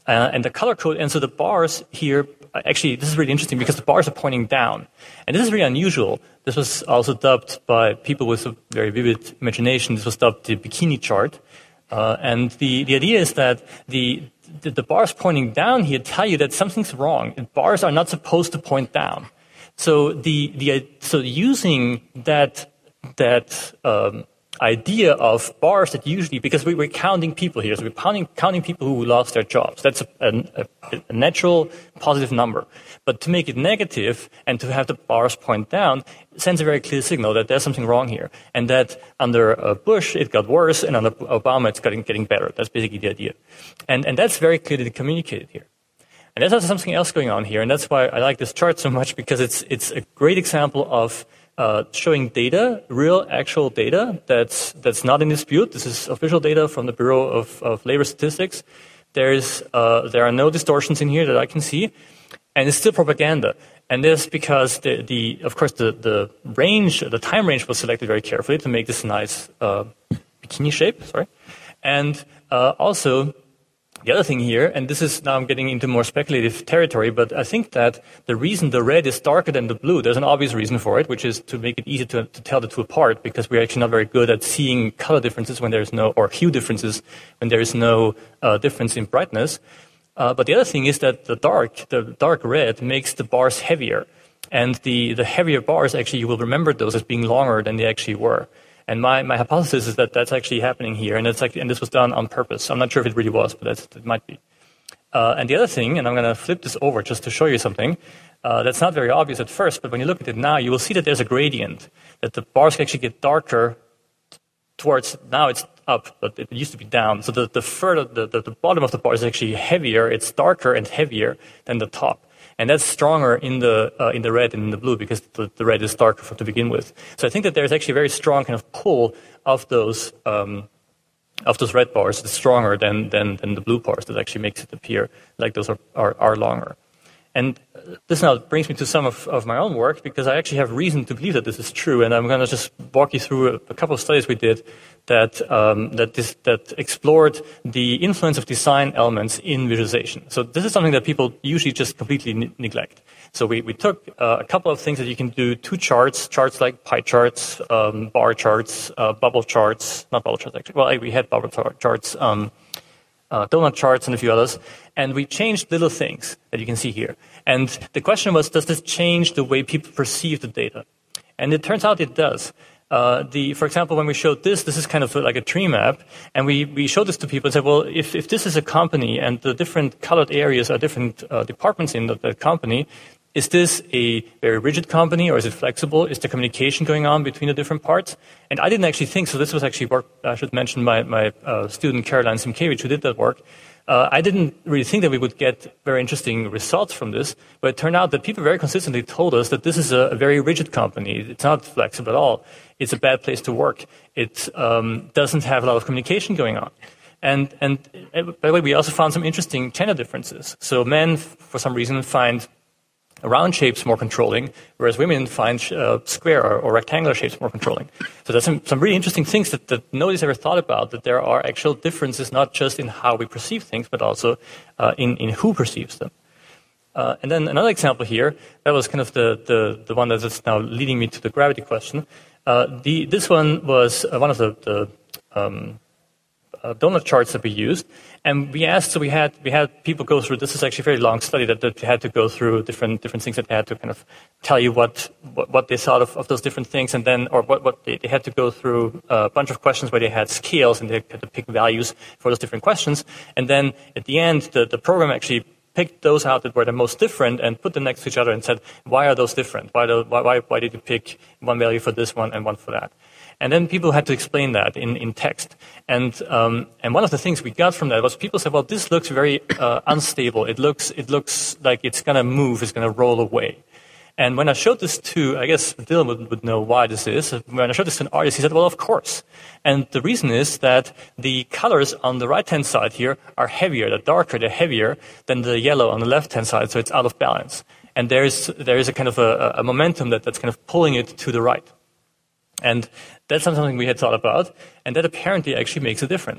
S4: Uh, and the color code, and so the bars here, actually, this is really interesting because the bars are pointing down. And this is really unusual. This was also dubbed by people with a very vivid imagination. This was dubbed the bikini chart. Uh, and the, the idea is that the, the, the bars pointing down here tell you that something's wrong. And bars are not supposed to point down. So the, the, so using that, that, um, idea of bars that usually, because we, we're counting people here, so we're counting, counting people who lost their jobs. That's a, a, a natural positive number. But to make it negative and to have the bars point down sends a very clear signal that there's something wrong here. And that under uh, Bush, it got worse, and under Obama, it's getting, getting better. That's basically the idea. And, and that's very clearly communicated here. And there's also something else going on here, and that's why I like this chart so much, because it's, it's a great example of Uh, showing data, real, actual data that's that's not in dispute. This is official data from the Bureau of, of Labor Statistics. There's uh, there are no distortions in here that I can see, and it's still propaganda. And this because the, the of course the, the range, the time range was selected very carefully to make this nice uh, bikini shape. Sorry, and uh, also. The other thing here, and this is now I'm getting into more speculative territory, but I think that the reason the red is darker than the blue, there's an obvious reason for it, which is to make it easy to, to tell the two apart, because we're actually not very good at seeing color differences when there's no, or hue differences when there is no uh, difference in brightness. Uh, but the other thing is that the dark, the dark red makes the bars heavier. And the, the heavier bars, actually, you will remember those as being longer than they actually were. And my, my hypothesis is that that's actually happening here, and it's like, and this was done on purpose. I'm not sure if it really was, but that's, it might be. Uh, and the other thing, and I'm going to flip this over just to show you something uh, that's not very obvious at first, but when you look at it now, you will see that there's a gradient, that the bars can actually get darker towards, now it's up, but it used to be down. So the, the further, the, the, the bottom of the bar is actually heavier, it's darker and heavier than the top. And that's stronger in the uh, in the red and in the blue because the, the red is darker to begin with. So I think that there's actually a very strong kind of pull of those um, of those red bars. It's stronger than, than than the blue bars that actually makes it appear like those are are, are longer. And this now brings me to some of, of my own work, because I actually have reason to believe that this is true. And I'm going to just walk you through a, a couple of studies we did that um, that, this, that explored the influence of design elements in visualization. So this is something that people usually just completely ne- neglect. So we, we took uh, a couple of things that you can do, two charts, charts like pie charts, um, bar charts, uh, bubble charts, not bubble charts actually, well, we had bubble tar- charts, um, Uh, donut charts and a few others, and we changed little things that you can see here. And the question was, does this change the way people perceive the data? And it turns out it does. Uh, the, for example, when we showed this, this is kind of like a tree map, and we, we showed this to people and said, well, if, if this is a company and the different colored areas are different uh, departments in the, the company, is this a very rigid company, or is it flexible? Is there communication going on between the different parts? And I didn't actually think so. This was actually work. I should mention my, my uh, student, Caroline Simkevich, who did that work. Uh, I didn't really think that we would get very interesting results from this, but it turned out that people very consistently told us that this is a, a very rigid company. It's not flexible at all. It's a bad place to work. It um, doesn't have a lot of communication going on. And, and uh, by the way, we also found some interesting gender differences. So men, for some reason, find round shapes more controlling, whereas women find uh, square or, or rectangular shapes more controlling. So there's some, some really interesting things that, that nobody's ever thought about, that there are actual differences not just in how we perceive things, but also uh, in, in who perceives them. Uh, and then another example here, that was kind of the, the, the one that's now leading me to the gravity question. Uh, the, this one was uh, one of the, the um, uh, donut charts that we used. And we asked, so we had we had people go through. This is actually a very long study that, that had to go through different different things that they had to kind of tell you what what, what they thought of, of those different things, and then or what what they, they had to go through a bunch of questions where they had scales and they had to pick values for those different questions, and then at the end the, the program actually picked those out that were the most different and put them next to each other and said, why are those different? Why do, why why why did you pick one value for this one and one for that? And then people had to explain that in, in text. And um, and one of the things we got from that was people said, well, this looks very uh, unstable. It looks it looks like it's going to move, it's going to roll away. And when I showed this to, I guess Dylan would, would know why this is. When I showed this to an artist, he said, well, of course. And the reason is that the colors on the right-hand side here are heavier, they're darker, they're heavier than the yellow on the left-hand side, so it's out of balance. And there is there is a kind of a, a momentum that, that's kind of pulling it to the right. And that's not something we had thought about, and that apparently actually makes a difference.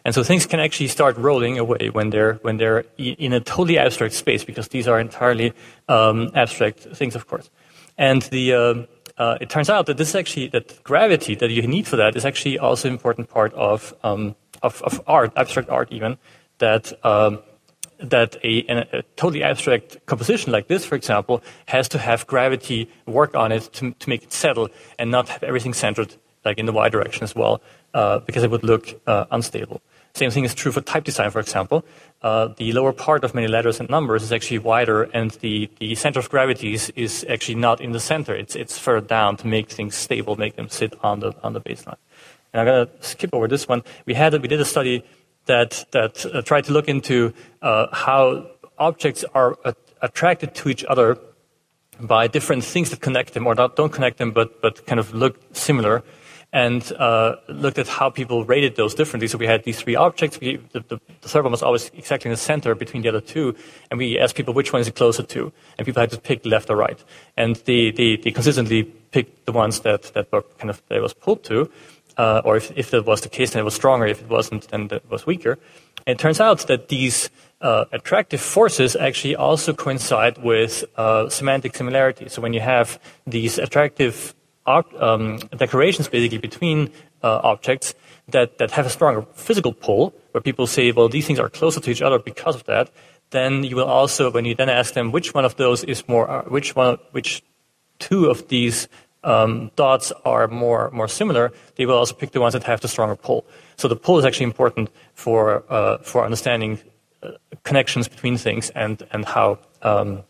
S4: And so things can actually start rolling away when they're when they're in a totally abstract space, because these are entirely um, abstract things, of course. And the uh, uh, it turns out that this is actually that gravity that you need for that is actually also an important part of um, of, of art, abstract art, even that. Um, that a, a totally abstract composition like this, for example, has to have gravity work on it to, to make it settle and not have everything centered like in the y direction as well, uh, because it would look uh, unstable. Same thing is true for type design, for example. Uh, the lower part of many letters and numbers is actually wider, and the, the center of gravity is, is actually not in the center. It's, it's further down to make things stable, make them sit on the, on the baseline. And I'm going to skip over this one. We had we did a study that that uh, tried to look into uh, how objects are uh, attracted to each other by different things that connect them or not, don't connect them, but but kind of look similar, and uh, looked at how people rated those differently. So we had these three objects. We, the, the, the third one was always exactly in the center between the other two, and we asked people which one is it closer to, and people had to pick left or right, and they they, they consistently picked the ones that that were kind of that was pulled to. Uh, or if, if that was the case, then it was stronger. If it wasn't, then it was weaker. And it turns out that these uh, attractive forces actually also coincide with uh, semantic similarity. So when you have these attractive um, decorations basically between uh, objects that, that have a stronger physical pull, where people say, well, these things are closer to each other because of that, then you will also, when you then ask them which one of those is more, uh, which one, which two of these Um, dots are more more similar, they will also pick the ones that have the stronger pull. So the pull is actually important for uh, for understanding uh, connections between things and and how um,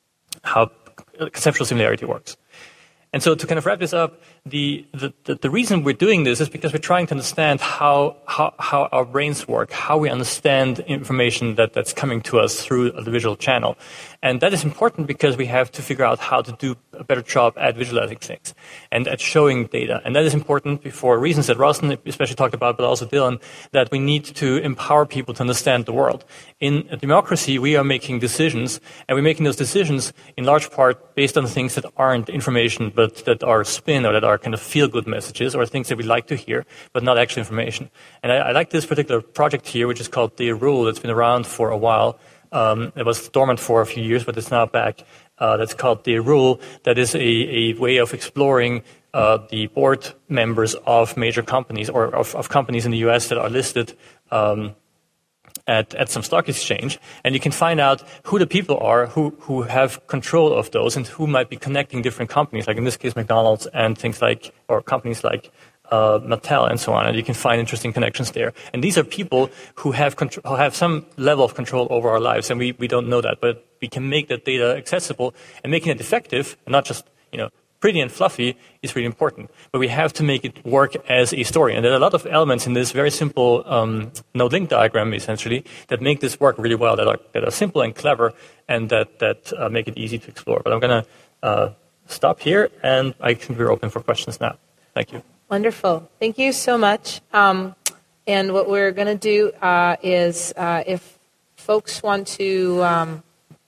S4: how conceptual similarity works. And so to kind of wrap this up, the, the, the, the reason we're doing this is because we're trying to understand how, how, how our brains work, how we understand information that, that's coming to us through the visual channel. And that is important because we have to figure out how to do a better job at visualizing things and at showing data. And that is important for reasons that Rostin especially talked about, but also Dylan, that we need to empower people to understand the world. In a democracy, we are making decisions, and we're making those decisions in large part based on things that aren't information, but that are spin or that are kind of feel-good messages or things that we like to hear, but not actual information. And I, I like this particular project here, which is called The Rule. It's been around for a while. Um, it was dormant for a few years, but it's now back. Uh, that's called The Rule. That is a, a way of exploring uh, the board members of major companies or of, of companies in the U S that are listed um, at, at some stock exchange. And you can find out who the people are who, who have control of those and who might be connecting different companies, like in this case McDonald's and things like, or companies like Uh, Mattel and so on, and you can find interesting connections there. And these are people who have contr- who have some level of control over our lives, and we, we don't know that, but we can make that data accessible, and making it effective, and not just, you know, pretty and fluffy, is really important. But we have to make it work as a story, and there are a lot of elements in this very simple um, node-link diagram, essentially, that make this work really well, that are, that are simple and clever, and that, that uh, make it easy to explore. But I'm going to uh, stop here, and I think we're open for questions now. Thank you.
S1: Wonderful. Thank you so much. Um, and what we're going to do uh, is uh, if folks want to, um,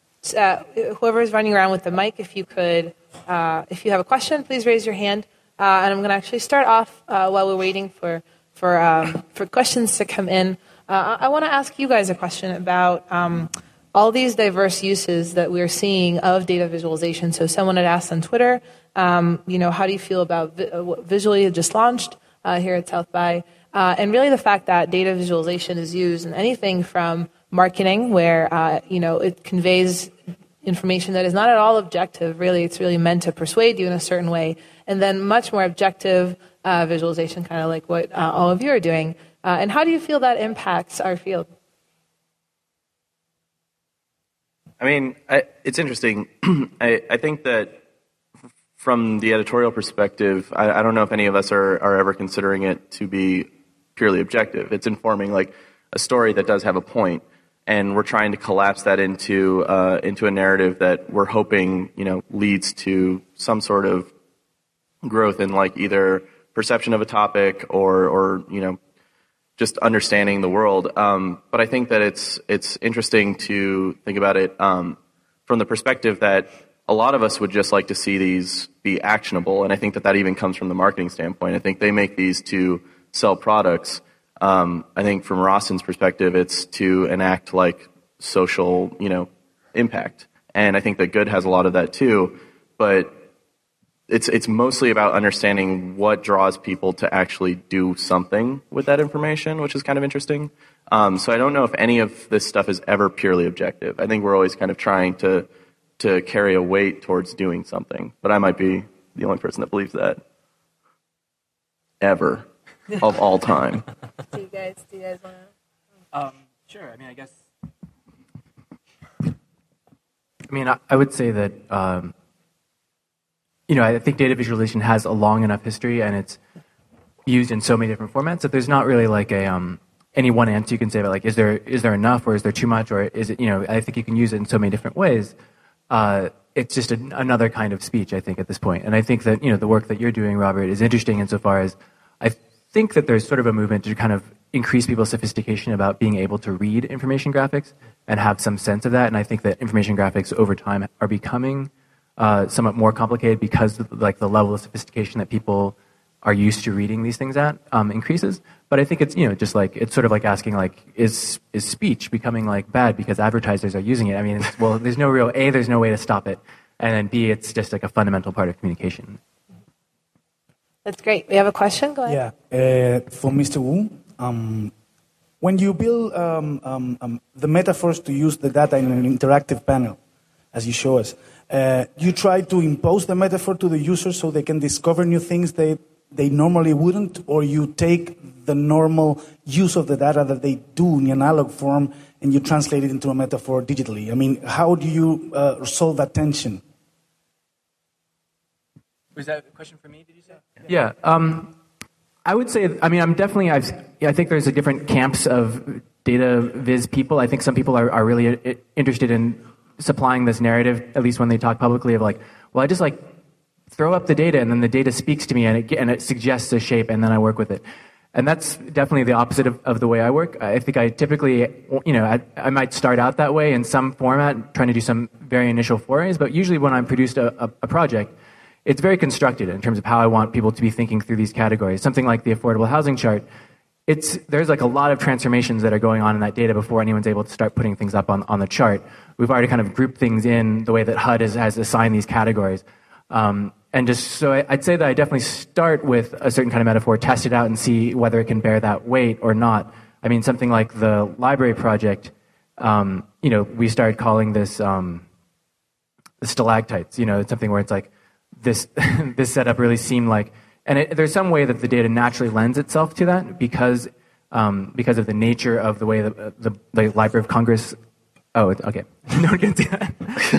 S1: uh, whoever is running around with the mic, if you could, uh, if you have a question, please raise your hand. Uh, and I'm going to actually start off uh, while we're waiting for, for, um, for questions to come in. Uh, I want to ask you guys a question about um, all these diverse uses that we're seeing of data visualization. So someone had asked on Twitter, Um, you know, how do you feel about vi- uh, what Visually had just launched uh, here at South by? Uh, and really the fact that data visualization is used in anything from marketing, where, uh, you know, it conveys information that is not at all objective. Really, it's really meant to persuade you in a certain way. And then much more objective uh, visualization, kind of like what uh, all of you are doing. Uh, and how do you feel that impacts our field?
S3: I mean, I, it's interesting. I, I think that from the editorial perspective, I, I don't know if any of us are, are ever considering it to be purely objective. It's informing like a story that does have a point, and we're trying to collapse that into uh, into a narrative that we're hoping, you know, leads to some sort of growth in like either perception of a topic or or you know just understanding the world. Um, but I think that it's it's interesting to think about it um, from the perspective that a lot of us would just like to see these be actionable, and I think that that even comes from the marketing standpoint. I think they make these to sell products, Um, I think from Rostin's perspective, it's to enact like social, you know, impact. And I think that good has a lot of that too, but it's it's mostly about understanding what draws people to actually do something with that information, which is kind of interesting. Um, so I don't know if any of this stuff is ever purely objective. I think we're always kind of trying to to carry a weight towards doing something, but I might be the only person that believes that ever of all time.
S1: Do you guys, do you guys want to?
S2: Um, sure. I mean, I guess. I mean, I, I would say that. Um, You know, I think data visualization has a long enough history, and it's used in so many different formats that there's not really like a um, any one answer you can say about like is there is there enough or is there too much or is it, you know, I think you can use it in so many different ways. Uh, it's just a, another kind of speech, I think, at this point. And I think that, you know, the work that you're doing, Robert, is interesting insofar as I think that there's sort of a movement to kind of increase people's sophistication about being able to read information graphics and have some sense of that. And I think that information graphics over time are becoming Uh, somewhat more complicated because like the level of sophistication that people are used to reading these things at um, increases. But I think it's, you know, just like it's sort of like asking like is is speech becoming like bad because advertisers are using it? I mean, it's, well, there's no real A, there's no way to stop it, and then B, it's just like a fundamental part of communication.
S1: That's great. We have a question. Go ahead.
S5: Yeah, uh, for Mister Wu, um, when you build um, um, um, the metaphors to use the data in an interactive panel, as you show us. Uh, you try to impose the metaphor to the user so they can discover new things they, they normally wouldn't, or you take the normal use of the data that they do in analog form and you translate it into a metaphor digitally. I mean, how do you uh, solve that tension?
S2: Was that a question for me, did you say? Yeah. Um, I would say, I mean, I'm definitely, I've, I think there's a different camps of data viz people. I think some people are, are really interested in supplying this narrative, at least when they talk publicly, of like, well, I just like throw up the data and then the data speaks to me and it, and it suggests a shape and then I work with it. And that's definitely the opposite of, of the way I work. I think I typically, you know, I, I might start out that way in some format, trying to do some very initial forays, but usually when I'm produced a, a, a project, it's very constructed in terms of how I want people to be thinking through these categories. Something like the affordable housing chart, it's, there's like a lot of transformations that are going on in that data before anyone's able to start putting things up on, on the chart. We've already kind of grouped things in the way that H U D has, has assigned these categories. Um, and just so I, I'd say that I definitely start with a certain kind of metaphor, test it out and see whether it can bear that weight or not. I mean, something like the library project, um, you know, we started calling this um, the stalactites. You know, it's something where it's like this, this setup really seemed like, and it, there's some way that the data naturally lends itself to that because um, because of the nature of the way that the, the Library of Congress. Oh, okay. No one can see that.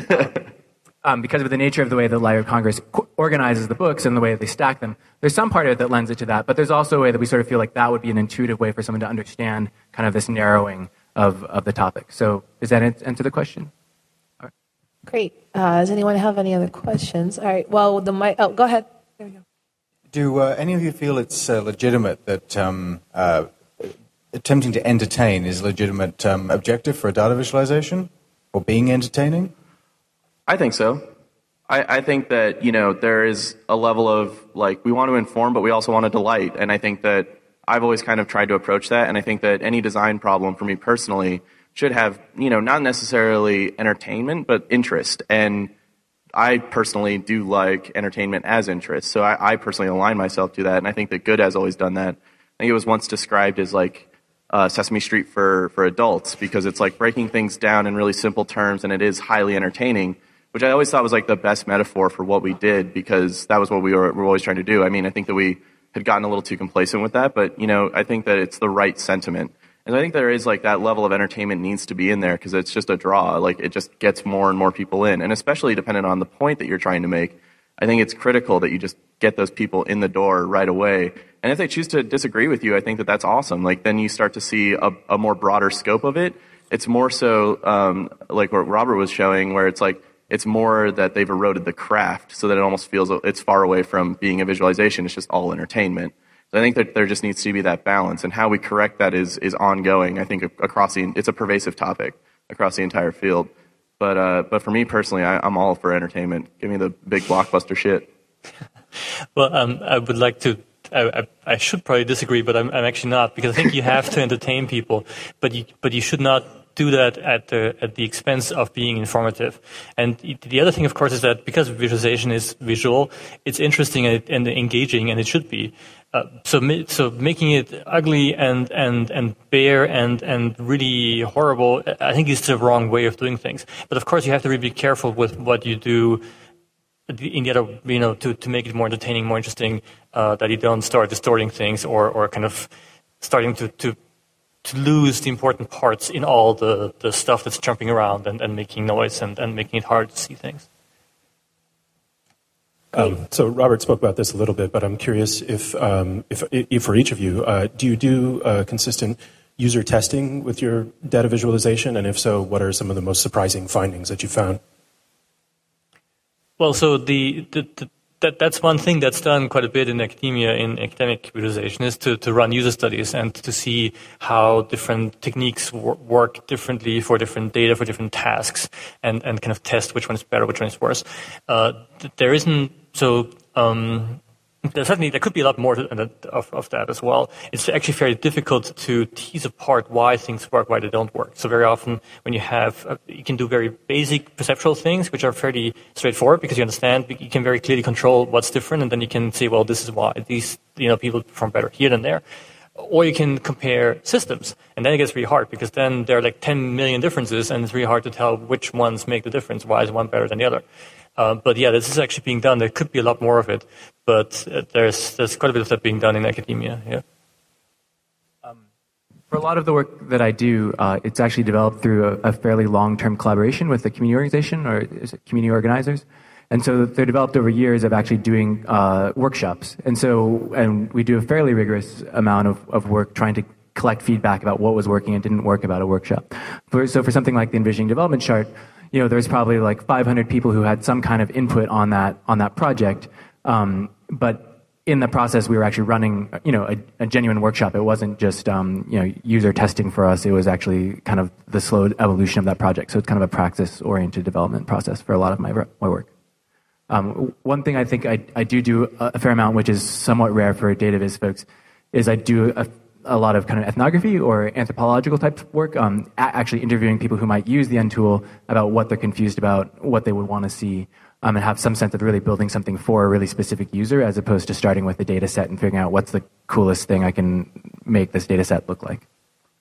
S2: um, because of the nature of the way the Library of Congress co- organizes the books and the way that they stack them, there's some part of it that lends it to that. But there's also a way that we sort of feel like that would be an intuitive way for someone to understand kind of this narrowing of, of the topic. So does that answer the question? All right.
S1: Great. Uh, does anyone have any other questions? All right. Well, the mic. Oh, go ahead. There we go.
S6: Do uh, any of you feel it's uh, legitimate that um, uh, attempting to entertain is a legitimate um, objective for a data visualization, or being entertaining?
S3: I think so. I, I think that, you know, there is a level of, like, we want to inform, but we also want to delight. And I think that I've always kind of tried to approach that. And I think that any design problem, for me personally, should have, you know, not necessarily entertainment, but interest. And I personally do like entertainment as interest. So I, I personally align myself to that. And I think that Good has always done that. I think it was once described as like uh, Sesame Street for, for adults, because it's like breaking things down in really simple terms, and it is highly entertaining, which I always thought was like the best metaphor for what we did, because that was what we were, were always trying to do. I mean, I think that we had gotten a little too complacent with that, but, you know, I think that it's the right sentiment. And I think there is like that level of entertainment needs to be in there, because it's just a draw. Like, it just gets more and more people in. And especially depending on the point that you're trying to make, I think it's critical that you just get those people in the door right away. And if they choose to disagree with you, I think that that's awesome. Like, then you start to see a, a more broader scope of it. It's more so um, like what Robert was showing, where it's like, it's more that they've eroded the craft so that it almost feels it's far away from being a visualization. It's just all entertainment. So I think that there just needs to be that balance, and how we correct that is is ongoing. I think across the, it's a pervasive topic across the entire field. But uh, but for me personally, I, I'm all for entertainment. Give me the big blockbuster shit.
S4: Well, um, I would like to I, I should probably disagree, but I'm, I'm actually not, because I think you have to entertain people, but you, but you should not do that at the at the expense of being informative. And the other thing, of course, is that because visualization is visual, it's interesting and, and engaging, and it should be. Uh, so so making it ugly and and and bare and and really horrible, I think is the wrong way of doing things. But of course, you have to really be careful with what you do in the other, you know, to to make it more entertaining, more interesting, uh, that you don't start distorting things or or kind of starting to to. to lose the important parts in all the, the stuff that's jumping around and, and making noise and, and making it hard to see things.
S7: Um, so Robert spoke about this a little bit, but I'm curious if, um, if, if for each of you, uh, do you do uh, consistent user testing with your data visualization? And if so, what are some of the most surprising findings that you found?
S4: Well, so the, the, the That, that's one thing that's done quite a bit in academia, in academic visualization, is to, to run user studies and to see how different techniques wor- work differently for different data, for different tasks, and, and kind of test which one is better, which one is worse. Uh, there isn't, so um, there certainly there could be a lot more to, of, of that as well. It's actually very difficult to tease apart why things work, why they don't work. So very often when you have, uh, you can do very basic perceptual things, which are fairly straightforward because you understand, you can very clearly control what's different, and then you can say, well, this is why these, you know, people perform better here than there. Or you can compare systems, and then it gets really hard because then there are like ten million differences, and it's really hard to tell which ones make the difference. Why is one better than the other? Uh, but yeah, this is actually being done. There could be a lot more of it, but uh, there's there's quite a bit of that being done in academia. Yeah.
S2: Um, for a lot of the work that I do, uh, it's actually developed through a, a fairly long-term collaboration with the community organization, or is it community organizers. And so they're developed over years of actually doing uh, workshops. And so, and we do a fairly rigorous amount of, of work trying to collect feedback about what was working and didn't work about a workshop. For, so for something like the Envisioning Development Chart, you know, there's probably like five hundred people who had some kind of input on that on that project. Um, but in the process, we were actually running, you know, a, a genuine workshop. It wasn't just, um, you know, user testing for us. It was actually kind of the slow evolution of that project. So it's kind of a practice-oriented development process for a lot of my my work. Um, one thing I think I, I do do a fair amount, which is somewhat rare for data viz folks, is I do a a lot of kind of ethnography or anthropological type work, um, actually interviewing people who might use the N tool about what they're confused about, what they would want to see, um, and have some sense of really building something for a really specific user, as opposed to starting with the data set and figuring out what's the coolest thing I can make this data set look like.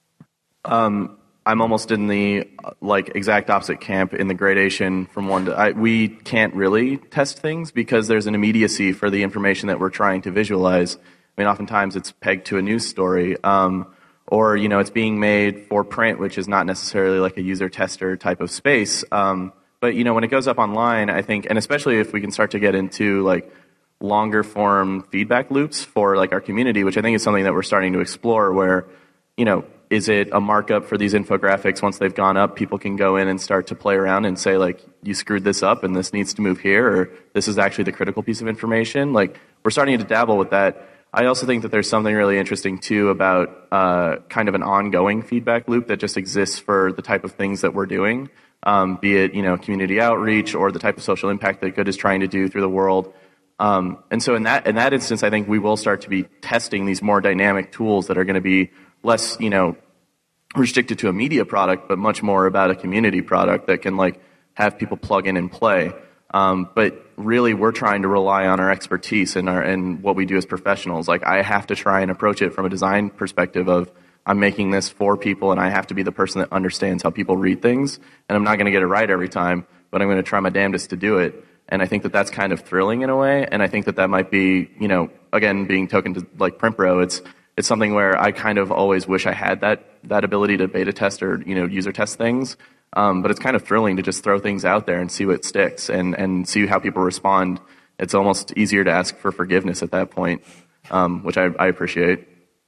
S3: Um, I'm almost in the like exact opposite camp in the gradation from one to. I, we can't really test things because there's an immediacy for the information that we're trying to visualize. I mean, oftentimes it's pegged to a news story, um, or, you know, it's being made for print, which is not necessarily like a user tester type of space. Um, but, you know, when it goes up online, I think, and especially if we can start to get into like longer form feedback loops for like our community, which I think is something that we're starting to explore where, you know, is it a markup for these infographics? Once they've gone up, people can go in and start to play around and say, like, you screwed this up and this needs to move here, or this is actually the critical piece of information. Like, we're starting to dabble with that. I also think that there's something really interesting, too, about uh, kind of an ongoing feedback loop that just exists for the type of things that we're doing, um, be it, you know, community outreach or the type of social impact that Good is trying to do through the world. Um, and so in that in that instance, I think we will start to be testing these more dynamic tools that are going to be less, you know, restricted to a media product, but much more about a community product that can, like, have people plug in and play. Um, but really, we're trying to rely on our expertise and our and what we do as professionals. Like, I have to try and approach it from a design perspective of I'm making this for people, and I have to be the person that understands how people read things. And I'm not going to get it right every time, but I'm going to try my damnedest to do it. And I think that that's kind of thrilling in a way. And I think that that might be, you know, again, being token to like PrintPro, it's it's something where I kind of always wish I had that that ability to beta test or, you know, user test things. Um, but it's kind of thrilling to just throw things out there and see what sticks and, and see how people respond. It's almost easier to ask for forgiveness at that point, um, which I, I appreciate.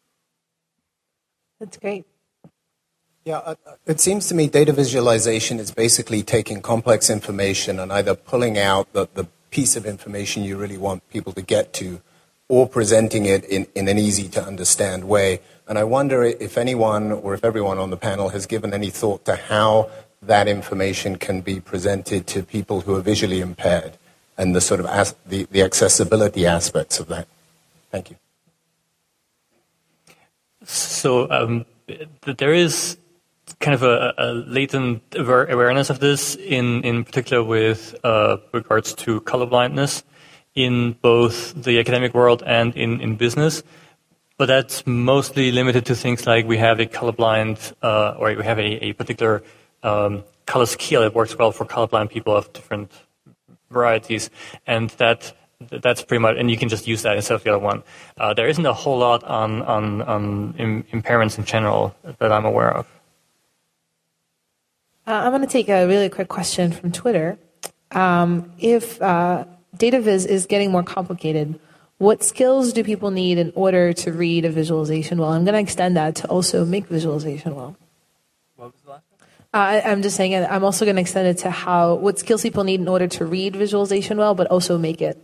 S1: That's great.
S8: Yeah, uh, it seems to me data visualization is basically taking complex information and either pulling out the, the piece of information you really want people to get to or presenting it in, in an easy-to-understand way. And I wonder if anyone or if everyone on the panel has given any thought to how that information can be presented to people who are visually impaired and the sort of as, the, the accessibility aspects of that. Thank you.
S4: So um, there is kind of a, a latent awareness of this, in, in particular with uh, regards to colorblindness in both the academic world and in, in business. But that's mostly limited to things like we have a colorblind, uh, or we have a, a particular um, color scale that works well for colorblind people of different varieties, and that that's pretty much, and you can just use that instead of the other one. Uh, there isn't a whole lot on on, on im- impairments in general that I'm aware of.
S1: Uh, I'm going to take a really quick question from Twitter. Um, if uh, data viz is getting more complicated, what skills do people need in order to read a visualization well? I'm going to extend that to also make visualization well.
S4: What was the last one?
S1: Uh, I, I'm just saying, I'm also going to extend it to how what skills people need in order to read visualization well, but also make it.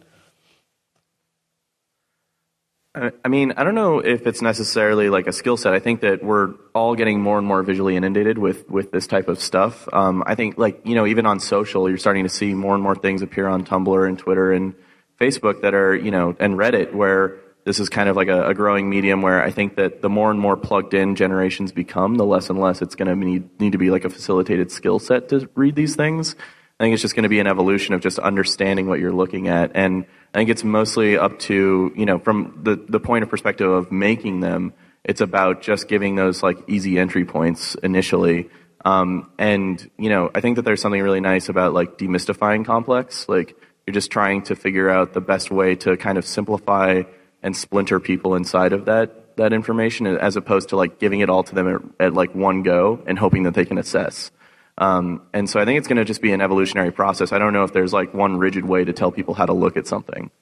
S3: I mean, I don't know if it's necessarily like a skill set. I think that we're all getting more and more visually inundated with, with this type of stuff. Um, I think, like, you know, even on social, you're starting to see more and more things appear on Tumblr and Twitter and Facebook that are, you know, and Reddit, where this is kind of like a, a growing medium where I think that the more and more plugged in generations become, the less and less it's going to need, need to be like a facilitated skill set to read these things. I think it's just going to be an evolution of just understanding what you're looking at. And I think it's mostly up to, you know, from the, the point of perspective of making them, it's about just giving those like easy entry points initially. Um, and, you know, I think that there's something really nice about like demystifying complex. Like you're just trying to figure out the best way to kind of simplify and splinter people inside of that, that information, as opposed to like giving it all to them at, at like one go and hoping that they can assess. Um, and so I think it's going to just be an evolutionary process. I don't know if there's like one rigid way to tell people how to look at something.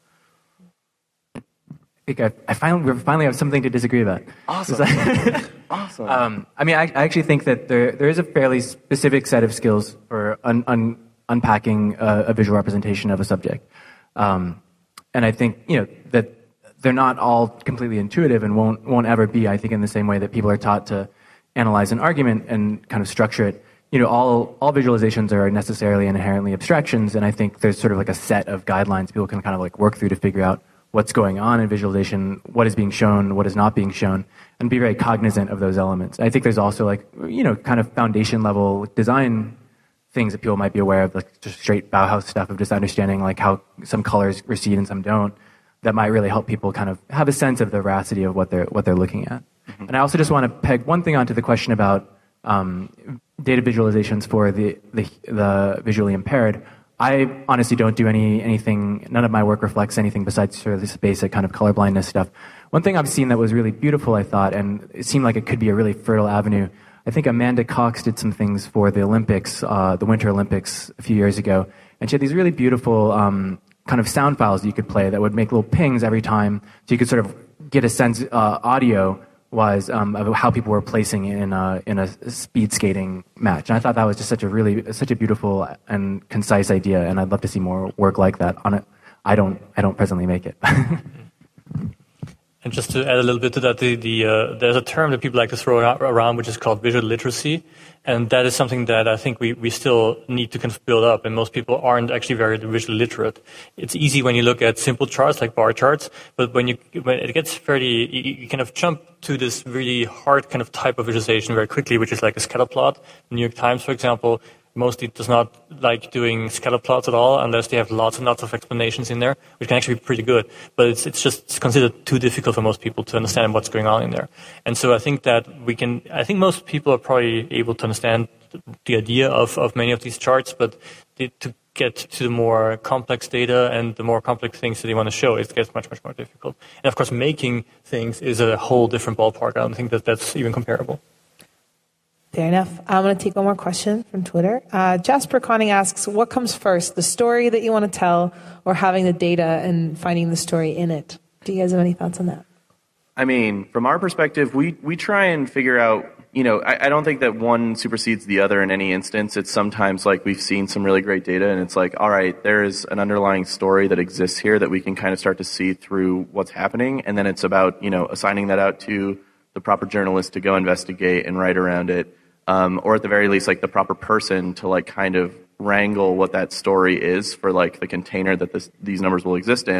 S2: I think I, I finally, we finally have something to disagree about.
S3: Awesome. Awesome.
S2: Um, I mean, I, I actually think that there there is a fairly specific set of skills for un, un, unpacking a, a visual representation of a subject. Um, and I think, you know, that they're not all completely intuitive and won't won't ever be, I think, in the same way that people are taught to analyze an argument and kind of structure it. You know, all all visualizations are necessarily and inherently abstractions, and I think there's sort of like a set of guidelines people can kind of like work through to figure out what's going on in visualization, what is being shown, what is not being shown, and be very cognizant of those elements. I think there's also like, you know, kind of foundation level design things that people might be aware of, like just straight Bauhaus stuff of just understanding like how some colors recede and some don't, that might really help people kind of have a sense of the veracity of what they're what they're looking at. Mm-hmm. And I also just want to peg one thing onto the question about um, data visualizations for the, the the visually impaired. I honestly don't do any anything. None of my work reflects anything besides sort of this basic kind of colorblindness stuff. One thing I've seen that was really beautiful, I thought, and it seemed like it could be a really fertile avenue. I think Amanda Cox did some things for the Olympics, uh, the Winter Olympics, a few years ago, and she had these really beautiful um, kind of sound files that you could play that would make little pings every time, so you could sort of get a sense uh, audio. Was um, of how people were placing in a, in a speed skating match, and I thought that was just such a really such a beautiful and concise idea, and I'd love to see more work like that on it. I don't I don't presently make it.
S4: And just to add a little bit to that, the, the uh, there's a term that people like to throw around, which is called visual literacy, and that is something that I think we, we still need to kind of build up, and most people aren't actually very visually literate. It's easy when you look at simple charts like bar charts, but when you when it gets fairly, you, you kind of jump to this really hard kind of type of visualization very quickly, which is like a scatter plot. The New York Times, for example, mostly does not like doing scatter plots at all unless they have lots and lots of explanations in there, which can actually be pretty good. But it's it's just it's considered too difficult for most people to understand what's going on in there. And so I think that we can, I think most people are probably able to understand the idea of, of many of these charts, but the, to get to the more complex data and the more complex things that they want to show, it gets much, much more difficult. And of course, making things is a whole different ballpark. I don't think that that's even comparable.
S1: Fair enough. I'm going to take one more question from Twitter. Uh, Jasper Conning asks, what comes first, the story that you want to tell or having the data and finding the story in it? Do you guys have any thoughts on that?
S3: I mean, from our perspective, we, we try and figure out, you know, I, I don't think that one supersedes the other in any instance. It's sometimes like we've seen some really great data and it's like, all right, there's an underlying story that exists here that we can kind of start to see through what's happening. And then it's about, you know, assigning that out to the proper journalist to go investigate and write around it. Um, or at the very least, like the proper person to like kind of wrangle what that story is for like the container that this, these numbers will exist in.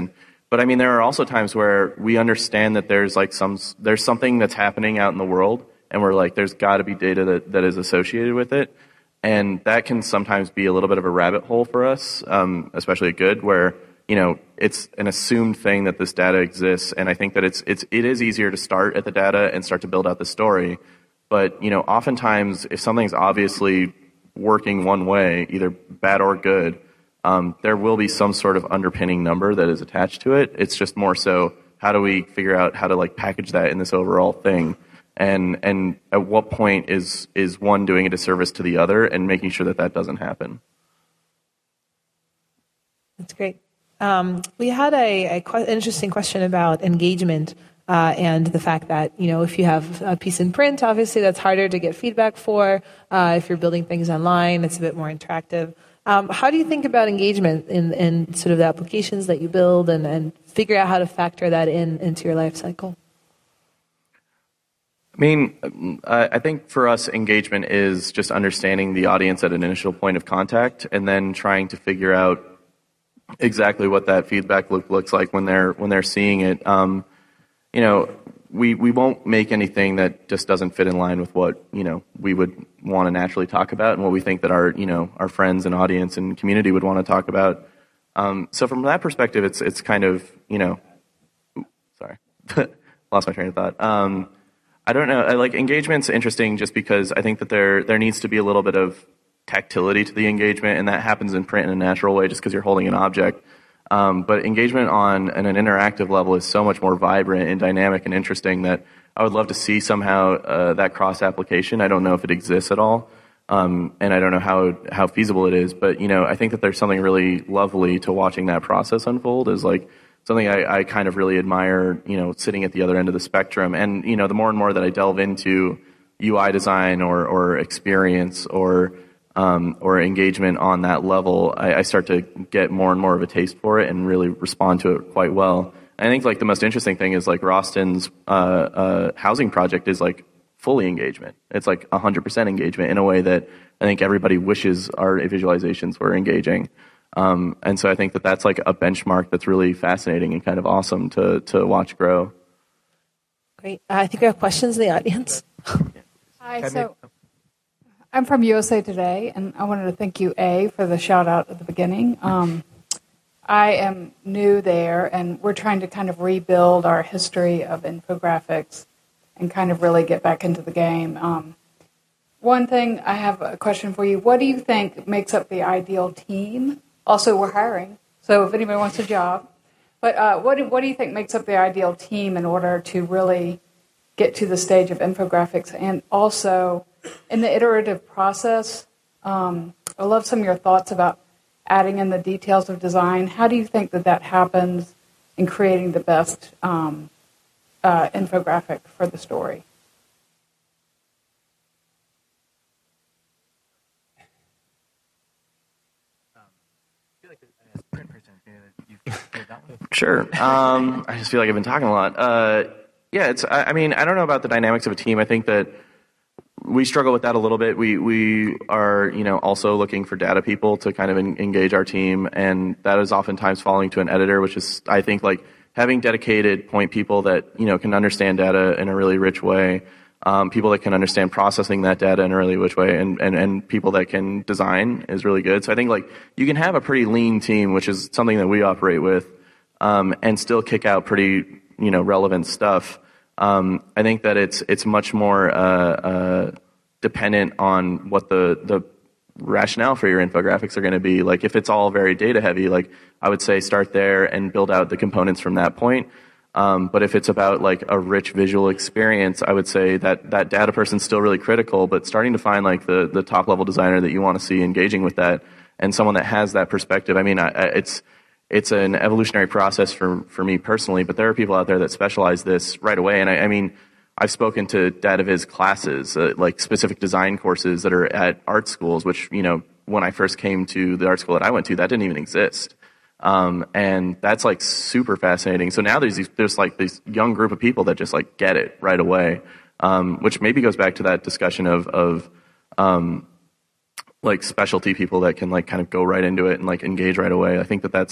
S3: But I mean, there are also times where we understand that there's like some there's something that's happening out in the world, and we're like, there's got to be data that, that is associated with it, and that can sometimes be a little bit of a rabbit hole for us, um, especially at Good, where you know it's an assumed thing that this data exists, and I think that it's it's it is easier to start at the data and start to build out the story, but you know, oftentimes if something's obviously working one way, either bad or good. Um, there will be some sort of underpinning number that is attached to it. It's just more so, how do we figure out how to like package that in this overall thing, and and at what point is is one doing a disservice to the other, and making sure that that doesn't happen.
S1: That's great. Um, we had a, a qu- interesting question about engagement uh, and the fact that, you know, if you have a piece in print, obviously that's harder to get feedback for. Uh, if you're building things online, it's a bit more interactive. Um, how do you think about engagement in, in sort of the applications that you build, and, and figure out how to factor that in into your life cycle?
S3: I mean, I think for us, engagement is just understanding the audience at an initial point of contact, and then trying to figure out exactly what that feedback look, looks like when they're when they're seeing it. Um, you know, we we won't make anything that just doesn't fit in line with what you know we would want to naturally talk about, and what we think that our you know our friends and audience and community would want to talk about. Um, so from that perspective, it's it's kind of you know, oops, sorry, lost my train of thought. Um, I don't know. I, like engagement's interesting just because I think that there there needs to be a little bit of tactility to the engagement, and that happens in print in a natural way just because you're holding an object. Um, but engagement on an, an interactive level is so much more vibrant and dynamic and interesting that I would love to see somehow uh, that cross application. I don't know if it exists at all, um, and I don't know how how feasible it is. But you know, I think that there's something really lovely to watching that process unfold. Is like something I, I kind of really admire. You know, sitting at the other end of the spectrum, and you know, the more and more that I delve into U I design or or experience or Um, or engagement on that level, I, I start to get more and more of a taste for it and really respond to it quite well. I think like the most interesting thing is like Rostin's uh, uh, housing project is like fully engagement. It's like one hundred percent engagement in a way that I think everybody wishes our visualizations were engaging. Um, and so I think that that's like a benchmark that's really fascinating and kind of awesome to to watch grow.
S1: Great. Uh, I think we have questions in the audience.
S9: Hi, so I'm from U S A Today, and I wanted to thank you, A, for the shout-out at the beginning. Um, I am new there, and we're trying to kind of rebuild our history of infographics and kind of really get back into the game. Um, one thing, I have a question for you. What do you think makes up the ideal team? Also, we're hiring, so if anybody wants a job. But uh, what, do, what do you think makes up the ideal team in order to really get to the stage of infographics? And also, in the iterative process, um, I love some of your thoughts about adding in the details of design. How do you think that that happens in creating the best um, uh, infographic for the story?
S3: Sure. Um, I just feel like I've been talking a lot. Uh, yeah, it's. I, I mean, I don't know about the dynamics of a team. I think that we struggle with that a little bit. We we are, you know, also looking for data people to kind of en- engage our team, and that is oftentimes falling to an editor, which is, I think, like having dedicated point people that, you know, can understand data in a really rich way, um, people that can understand processing that data in a really rich way, and, and, and people that can design is really good. So I think, like, you can have a pretty lean team, which is something that we operate with, um, and still kick out pretty, you know, relevant stuff. Um, I think that it's it's much more uh, uh, dependent on what the the rationale for your infographics are going to be. Like if it's all very data heavy, like I would say start there and build out the components from that point. Um, but if it's about like a rich visual experience, I would say that that data person's still really critical. But starting to find like the the top level designer that you want to see engaging with that, and someone that has that perspective. I mean, I, I, it's. It's an evolutionary process for for me personally, but there are people out there that specialize this right away. And I, I mean, I've spoken to DataViz classes, uh, like specific design courses that are at art schools, which, you know, when I first came to the art school that I went to, that didn't even exist. Um, and that's like super fascinating. So now there's these, there's like this young group of people that just like get it right away, um, which maybe goes back to that discussion of of um, like specialty people that can like kind of go right into it and like engage right away. I think that that's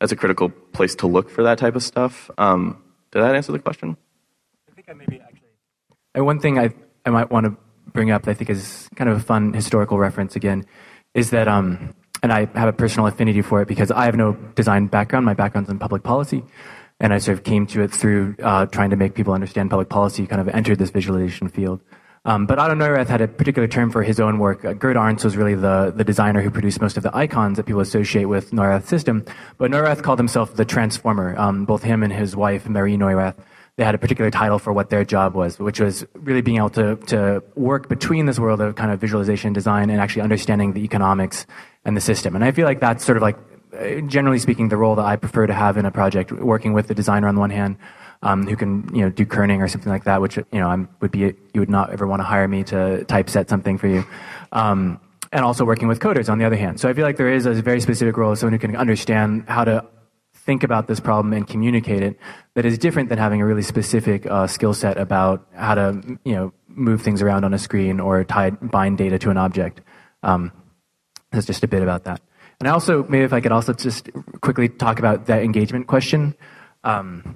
S3: that's a critical place to look for that type of stuff. Um, did that answer the question?
S2: I think I maybe actually. And one thing I I might want to bring up that I think is kind of a fun historical reference again is that, um, and I have a personal affinity for it because I have no design background. My background's in public policy, and I sort of came to it through uh, trying to make people understand public policy, kind of entered this visualization field. Um, but Otto Neurath had a particular term for his own work. Uh, Gerd Arntz was really the, the designer who produced most of the icons that people associate with Neurath's system. But Neurath called himself the transformer. Um, both him and his wife, Marie Neurath, they had a particular title for what their job was, which was really being able to, to work between this world of kind of visualization design and actually understanding the economics and the system. And I feel like that's sort of like, generally speaking, the role that I prefer to have in a project, working with the designer on the one hand, Um, who can, you know, do kerning or something like that, which, you know, I'm, would be, you would not ever want to hire me to typeset something for you. Um, and also working with coders on the other hand. So I feel like there is a very specific role of someone who can understand how to think about this problem and communicate it that is different than having a really specific uh, skill set about how to, you know, move things around on a screen or tie, bind data to an object. Um, that's just a bit about that. And I also, maybe if I could also just quickly talk about that engagement question. Um,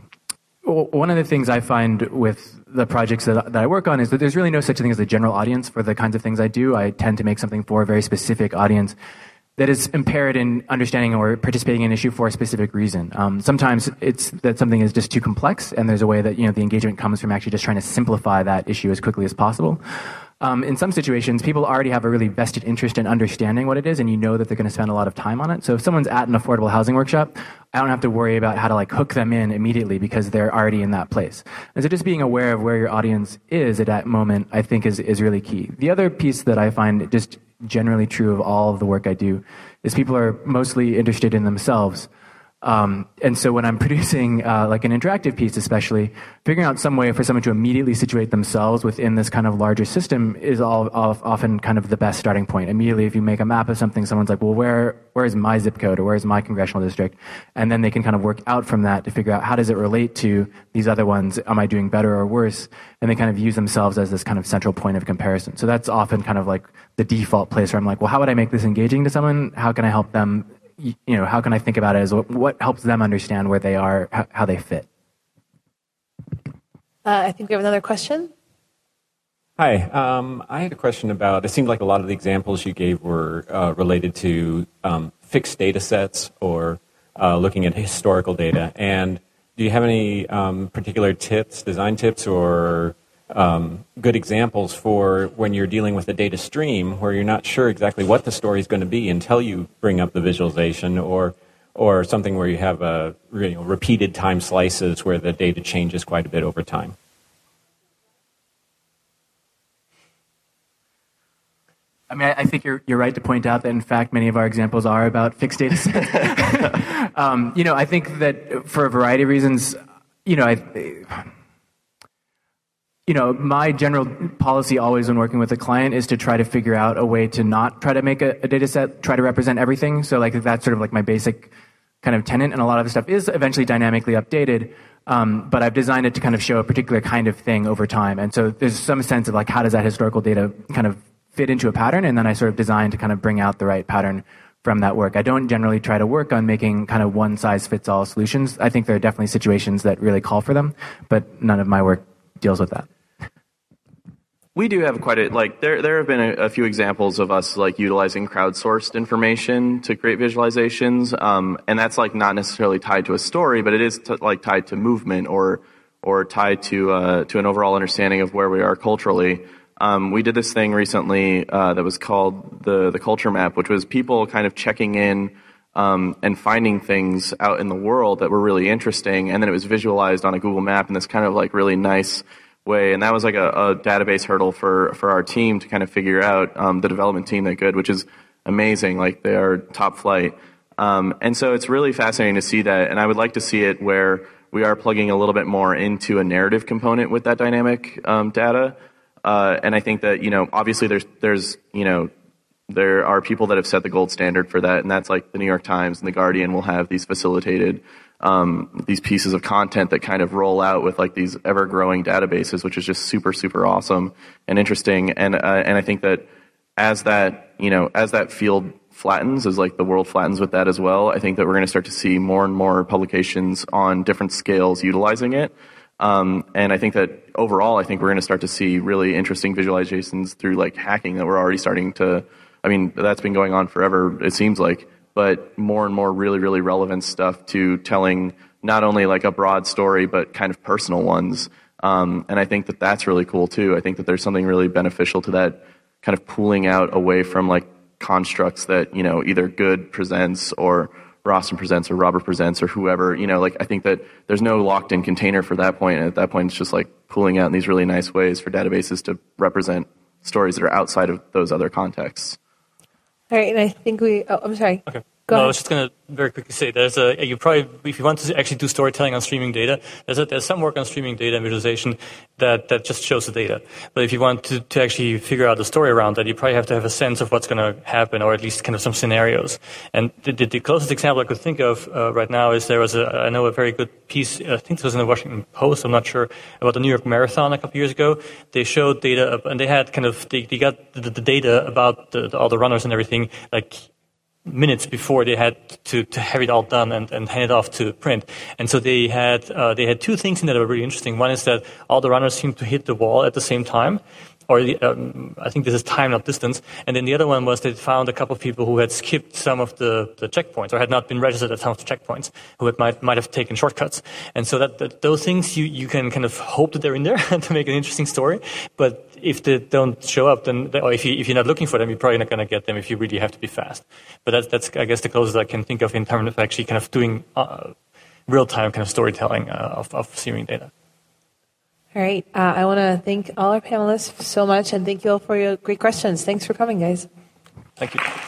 S2: One of the things I find with the projects that, that I work on is that there's really no such thing as a general audience for the kinds of things I do. I tend to make something for a very specific audience that is impaired in understanding or participating in an issue for a specific reason. Um, sometimes it's that something is just too complex, and there's a way that, you know, the engagement comes from actually just trying to simplify that issue as quickly as possible. Um, in some situations, people already have a really vested interest in understanding what it is, and you know that they're going to spend a lot of time on it. So if someone's at an affordable housing workshop, I don't have to worry about how to like hook them in immediately because they're already in that place. And so just being aware of where your audience is at that moment, I think is, is really key. The other piece that I find just generally true of all of the work I do is people are mostly interested in themselves. Um, and so when I'm producing uh, like an interactive piece especially, figuring out some way for someone to immediately situate themselves within this kind of larger system is all, all, often kind of the best starting point. Immediately, if you make a map of something, someone's like, well, where where is my zip code or where is my congressional district? And then they can kind of work out from that to figure out how does it relate to these other ones? Am I doing better or worse? And they kind of use themselves as this kind of central point of comparison. So that's often kind of like the default place where I'm like, well, how would I make this engaging to someone? How can I help them? You know, how can I think about it as what, what helps them understand where they are, how, how they fit?
S1: Uh, I think we have another question.
S10: Hi, um, I had a question about, it seemed like a lot of the examples you gave were uh, related to um, fixed data sets or uh, looking at historical data. And do you have any um, particular tips, design tips, or Um, good examples for when you're dealing with a data stream where you're not sure exactly what the story is going to be until you bring up the visualization, or or something where you have a, you know, repeated time slices where the data changes quite a bit over time?
S2: I mean, I think you're you're right to point out that in fact many of our examples are about fixed data sets. um, you know, I think that for a variety of reasons, you know, I. You know, my general policy always when working with a client is to try to figure out a way to not try to make a, a data set, try to represent everything. So like that's sort of like my basic kind of tenet, and a lot of the stuff is eventually dynamically updated. Um, but I've designed it to kind of show a particular kind of thing over time. And so there's some sense of like how does that historical data kind of fit into a pattern, and then I sort of design to kind of bring out the right pattern from that work. I don't generally try to work on making kind of one-size-fits-all solutions. I think there are definitely situations that really call for them, but none of my work deals with that.
S3: We do have quite a, like, there there have been a, a few examples of us, like, utilizing crowdsourced information to create visualizations, um, and that's, like, not necessarily tied to a story, but it is, t- like, tied to movement or or tied to uh, to an overall understanding of where we are culturally. Um, we did this thing recently uh, that was called the, the Culture Map, which was people kind of checking in um, and finding things out in the world that were really interesting, and then it was visualized on a Google Map in this kind of, like, really nice way, and that was like a, a database hurdle for, for our team to kind of figure out, um, the development team that good, which is amazing. Like, they are top flight. Um, and so it's really fascinating to see that, and I would like to see it where we are plugging a little bit more into a narrative component with that dynamic um, data. Uh, and I think that, you know, obviously there's, there's, you know, there are people that have set the gold standard for that, and that's like the New York Times and the Guardian will have these facilitated Um, these pieces of content that kind of roll out with like these ever-growing databases, which is just super, super awesome and interesting. And uh, and I think that as that you know as that field flattens, as like the world flattens with that as well, I think that we're going to start to see more and more publications on different scales utilizing it. Um, and I think that overall, I think we're going to start to see really interesting visualizations through like hacking that we're already starting to, I mean, that's been going on forever, it seems like, but more and more really, really relevant stuff to telling not only like a broad story, but kind of personal ones. Um, and I think that that's really cool too. I think that there's something really beneficial to that kind of pulling out away from like constructs that, you know, either Good presents or Rostin presents or Robert presents or whoever, you know, like I think that there's no locked in container for that point. And at that point, it's just like pulling out in these really nice ways for databases to represent stories that are outside of those other contexts.
S1: All right. And I think we, oh, I'm sorry.
S4: Okay.
S1: Go
S4: no,
S1: ahead.
S4: I was just going to very quickly say there's a you probably if you want to actually do storytelling on streaming data, there's a, there's some work on streaming data and visualization that, that just shows the data. But if you want to, to actually figure out the story around that, you probably have to have a sense of what's going to happen, or at least kind of some scenarios. And the, the, the closest example I could think of uh, right now is there was a I know a very good piece. I think this was in the Washington Post. I'm not sure, about the New York Marathon a couple years ago. They showed data and they had kind of they, they got the, the data about the, the, all the runners and everything like minutes before they had to, to have it all done and, and hand it off to print. And so they had uh, they had two things in that that were really interesting. One is that all the runners seemed to hit the wall at the same time, or the, um, I think this is time, not distance. And then the other one was they found a couple of people who had skipped some of the, the checkpoints or had not been registered at some of the checkpoints, who had, might might have taken shortcuts. And so that, that those things you, you can kind of hope that they're in there to make an interesting story. But if they don't show up, then they, or if you if you're not looking for them, you're probably not going to get them if you really have to be fast. But that's that's I guess the closest I can think of in terms of actually kind of doing uh, real time kind of storytelling uh, of of streaming data.
S1: All right. Uh, I want to thank all our panelists so much, and thank you all for your great questions. Thanks for coming, guys.
S4: Thank you.